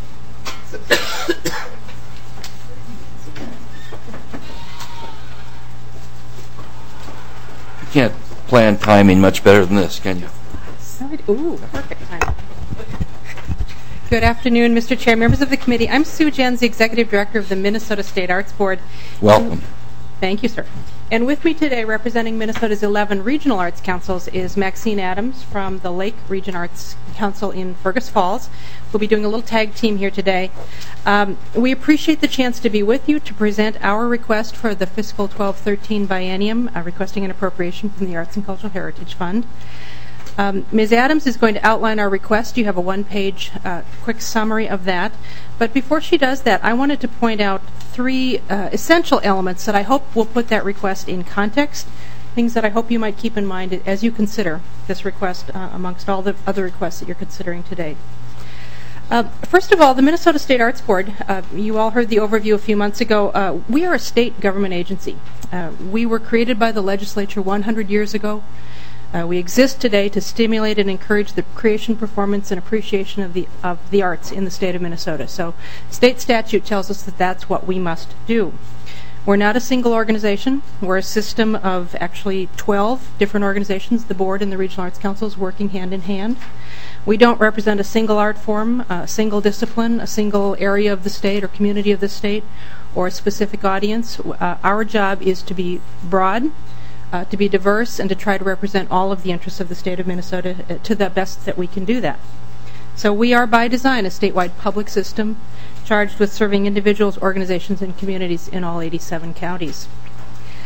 You can't plan timing much better than this, can you? Ooh, perfect timing. Good afternoon, Mr. Chair, members of the committee. I'm Sue Jens, the Executive Director of the Minnesota State Arts Board. Welcome. Thank you, sir. And with me today, representing Minnesota's 11 regional arts councils, is Maxine Adams from the Lake Region Arts Council in Fergus Falls. We'll be doing a little tag team here today. We appreciate the chance to be with you to present our request for the fiscal 12-13 biennium, requesting an appropriation from the Arts and Cultural Heritage Fund. Ms. Adams is going to outline our request. You have a one-page quick summary of that. But before she does that, I wanted to point out 3 essential elements that I hope will put that request in context, things that I hope you might keep in mind as you consider this request amongst all the other requests that you're considering today. First of all, the Minnesota State Arts Board, you all heard the overview a few months ago. We are a state government agency. We were created by the legislature 100 years ago. We exist today to stimulate and encourage the creation, performance, and appreciation of the arts in the state of Minnesota. So state statute tells us that that's what we must do. We're not a single organization. We're a system of actually 12 different organizations, the board and the regional arts councils working hand in hand. We don't represent a single art form, a single discipline, a single area of the state or community of the state, or a specific audience. Our job is to be broad, to be diverse, and to try to represent all of the interests of the state of Minnesota to the best that we can do that. So we are by design a statewide public system charged with serving individuals, organizations, and communities in all 87 counties.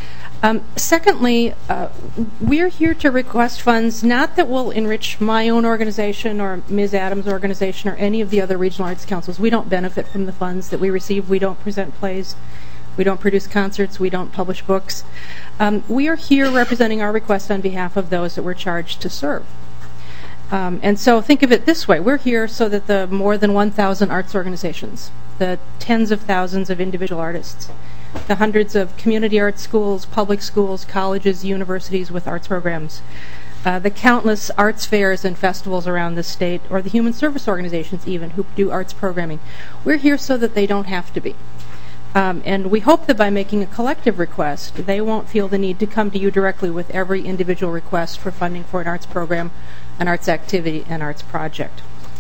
Secondly, we're here to request funds not that will enrich my own organization or Ms. Adams' organization or any of the other regional arts councils. We don't benefit from the funds that we receive. We don't present plays. We don't produce concerts. We don't publish books. We are here representing our request on behalf of those that we're charged to serve. And so think of it this way. We're here so that the more than 1,000 arts organizations, the tens of thousands of individual artists, the hundreds of community arts schools, public schools, colleges, universities with arts programs, the countless arts fairs and festivals around the state, or the human service organizations even who do arts programming. We're here so that they don't have to be. And we hope that by making a collective request, they won't feel the need to come to you directly with every individual request for funding for an arts program, an arts activity, an arts project.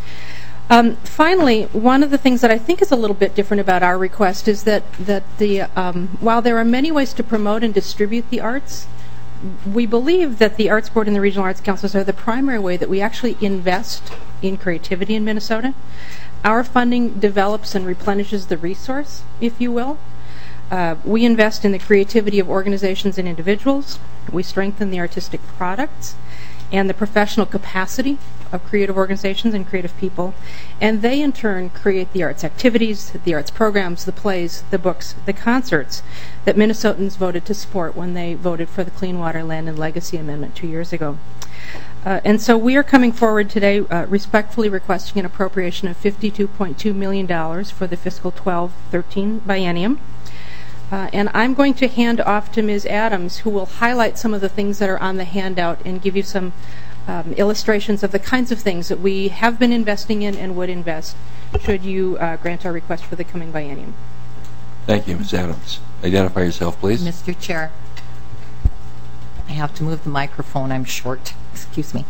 Finally, one of the things that I think is a little bit different about our request is that while there are many ways to promote and distribute the arts, we believe that the Arts Board and the Regional Arts Councils are the primary way that we actually invest in creativity in Minnesota. Our funding develops and replenishes the resource, if you will. We invest in the creativity of organizations and individuals. We strengthen the artistic products and the professional capacity of creative organizations and creative people, and they in turn create the arts activities, the arts programs, the plays, the books, the concerts that Minnesotans voted to support when they voted for the Clean Water, Land, and Legacy Amendment 2 years ago. And so we are coming forward today respectfully requesting an appropriation of $52.2 million for the fiscal 12-13 biennium. And I'm going to hand off to Ms. Adams, who will highlight some of the things that are on the handout and give you some illustrations of the kinds of things that we have been investing in and would invest should you grant our request for the coming biennium. Thank you, Ms. Adams. Identify yourself, please. Mr. Chair, I have to move the microphone. I'm short. Excuse me.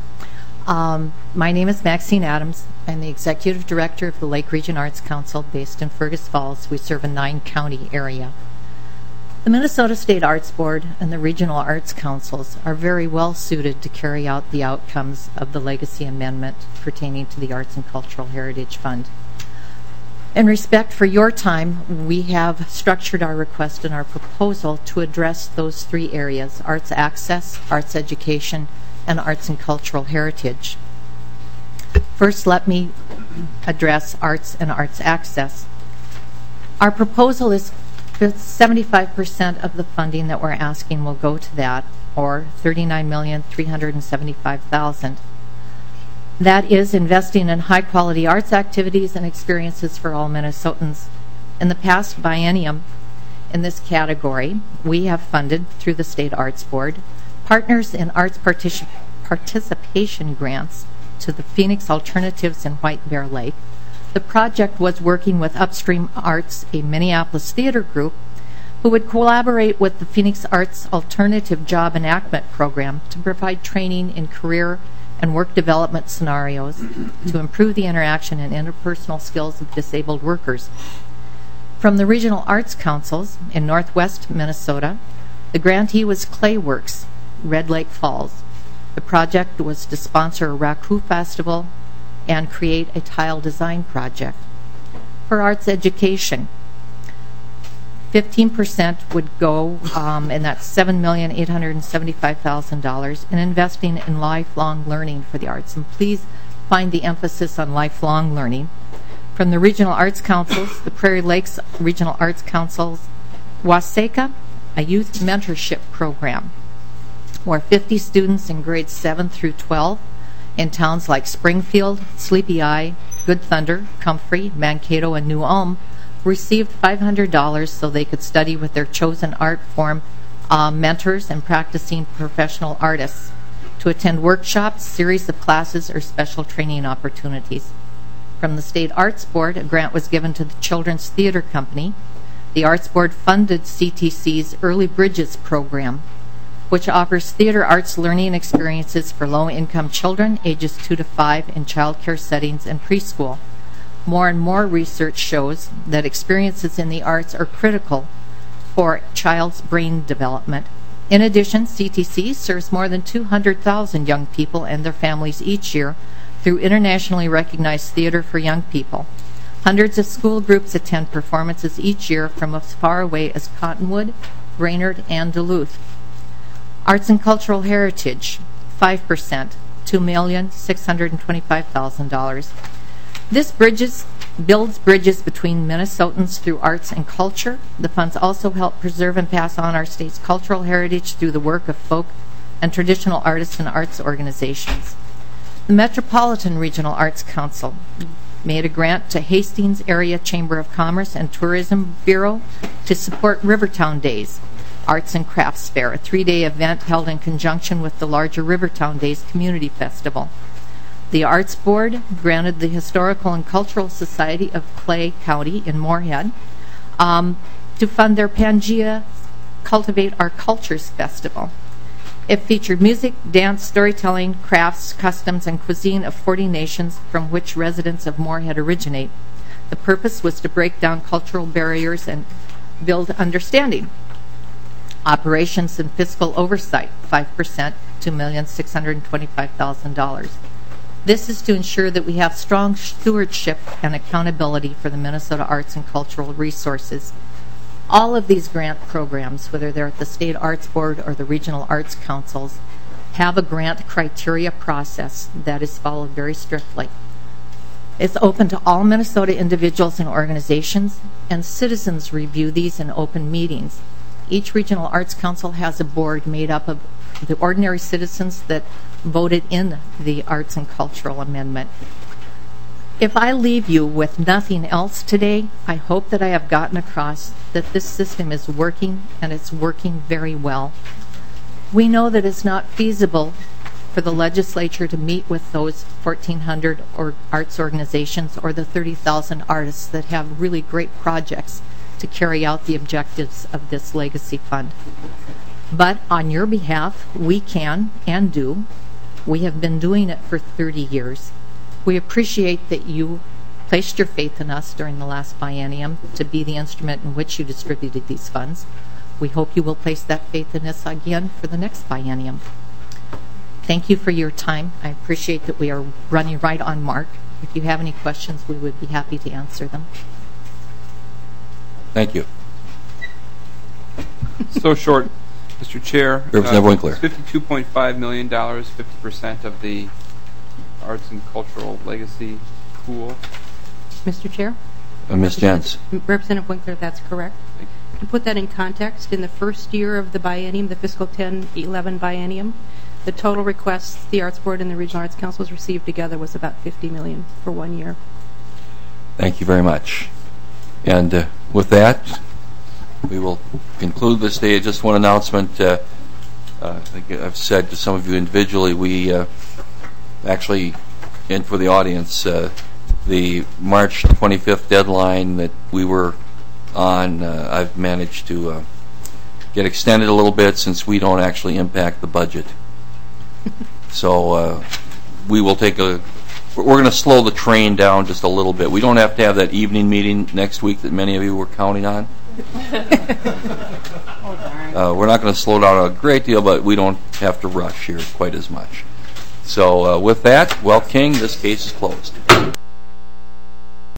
My name is Maxine Adams. I'm the Executive Director of the Lake Region Arts Council based in Fergus Falls. We serve a 9-county area. The Minnesota State Arts Board and the Regional Arts Councils are very well suited to carry out the outcomes of the Legacy Amendment pertaining to the Arts and Cultural Heritage Fund. In respect for your time, we have structured our request and our proposal to address those 3 areas: arts access, arts education, and arts and cultural heritage. First, let me address arts and arts access. Our proposal is 75% of the funding that we're asking will go to that, or $39,375,000. That is investing in high-quality arts activities and experiences for all Minnesotans. In the past biennium, in this category, we have funded, through the State Arts Board, partners in arts participation grants to the Phoenix Alternatives in White Bear Lake. The project was working with Upstream Arts, a Minneapolis theater group, who would collaborate with the Phoenix Arts Alternative Job Enactment Program to provide training in career and work development scenarios to improve the interaction and interpersonal skills of disabled workers. From the Regional Arts Councils in Northwest Minnesota, the grantee was Clayworks, Red Lake Falls. The project was to sponsor a Raku Festival and create a tile design project. For arts education, 15% would go, and that's $7,875,000, in investing in lifelong learning for the arts. And please find the emphasis on lifelong learning. From the Regional Arts Councils, the Prairie Lakes Regional Arts Councils, Waseca, a youth mentorship program, where 50 students in grades 7 through 12 in towns like Springfield, Sleepy Eye, Good Thunder, Comfrey, Mankato, and New Ulm received $500 so they could study with their chosen art form mentors and practicing professional artists, to attend workshops, series of classes, or special training opportunities. From the State Arts Board, a grant was given to the Children's Theater Company. The Arts Board funded CTC's Early Bridges program, which offers theater arts learning experiences for low-income children ages 2 to 5 in child care settings and preschool. More and more research shows that experiences in the arts are critical for child's brain development. In addition, CTC serves more than 200,000 young people and their families each year through internationally recognized theater for young people. Hundreds of school groups attend performances each year from as far away as Cottonwood, Brainerd, and Duluth. Arts and Cultural Heritage, 5%, $2,625,000. This builds bridges between Minnesotans through arts and culture. The funds also help preserve and pass on our state's cultural heritage through the work of folk and traditional artists and arts organizations. The Metropolitan Regional Arts Council made a grant to Hastings Area Chamber of Commerce and Tourism Bureau to support Rivertown Days, Arts and Crafts Fair, a 3-day event held in conjunction with the larger Rivertown Days Community Festival. The Arts Board granted the Historical and Cultural Society of Clay County in Moorhead to fund their Pangea Cultivate Our Cultures Festival. It featured music, dance, storytelling, crafts, customs, and cuisine of 40 nations from which residents of Moorhead originate. The purpose was to break down cultural barriers and build understanding. Operations and fiscal oversight, 5%, $2,625,000. This is to ensure that we have strong stewardship and accountability for the Minnesota arts and cultural resources. All of these grant programs, whether they're at the State Arts Board or the Regional Arts Councils, have a grant criteria process that is followed very strictly. It's open to all Minnesota individuals and organizations, and citizens review these in open meetings. Each Regional Arts Council has a board made up of the ordinary citizens that voted in the Arts and Cultural Amendment. If I leave you with nothing else today, I hope that I have gotten across that this system is working, and it's working very well. We know that it's not feasible for the legislature to meet with those 1,400 arts organizations or the 30,000 artists that have really great projects to carry out the objectives of this legacy fund. But on your behalf, we can and do. We have been doing it for 30 years. We appreciate that you placed your faith in us during the last biennium to be the instrument in which you distributed these funds. We hope you will place that faith in us again for the next biennium. Thank you for your time. I appreciate that we are running right on mark. If you have any questions, we would be happy to answer them. Thank you. So short, Mr. Chair. Representative Winkler. $52.5 million, 50% of the Arts and Cultural Legacy Pool. Mr. Chair? Ms. Jentz. Representative Winkler, that's correct. To put that in context, in the first year of the biennium, the fiscal 10-11 biennium, the total requests the Arts Board and the Regional Arts Councils received together was about $50 million for 1 year. Thank you very much. And with that, we will conclude this day. Just one announcement. I've said to some of you individually, we actually, and for the audience, the March 25th deadline that we were on, I've managed to get extended a little bit since we don't actually impact the budget. So we will take we're going to slow the train down just a little bit. We don't have to have that evening meeting next week that many of you were counting on. We're not going to slow down a great deal, but we don't have to rush here quite as much. So with that, well, King, this case is closed.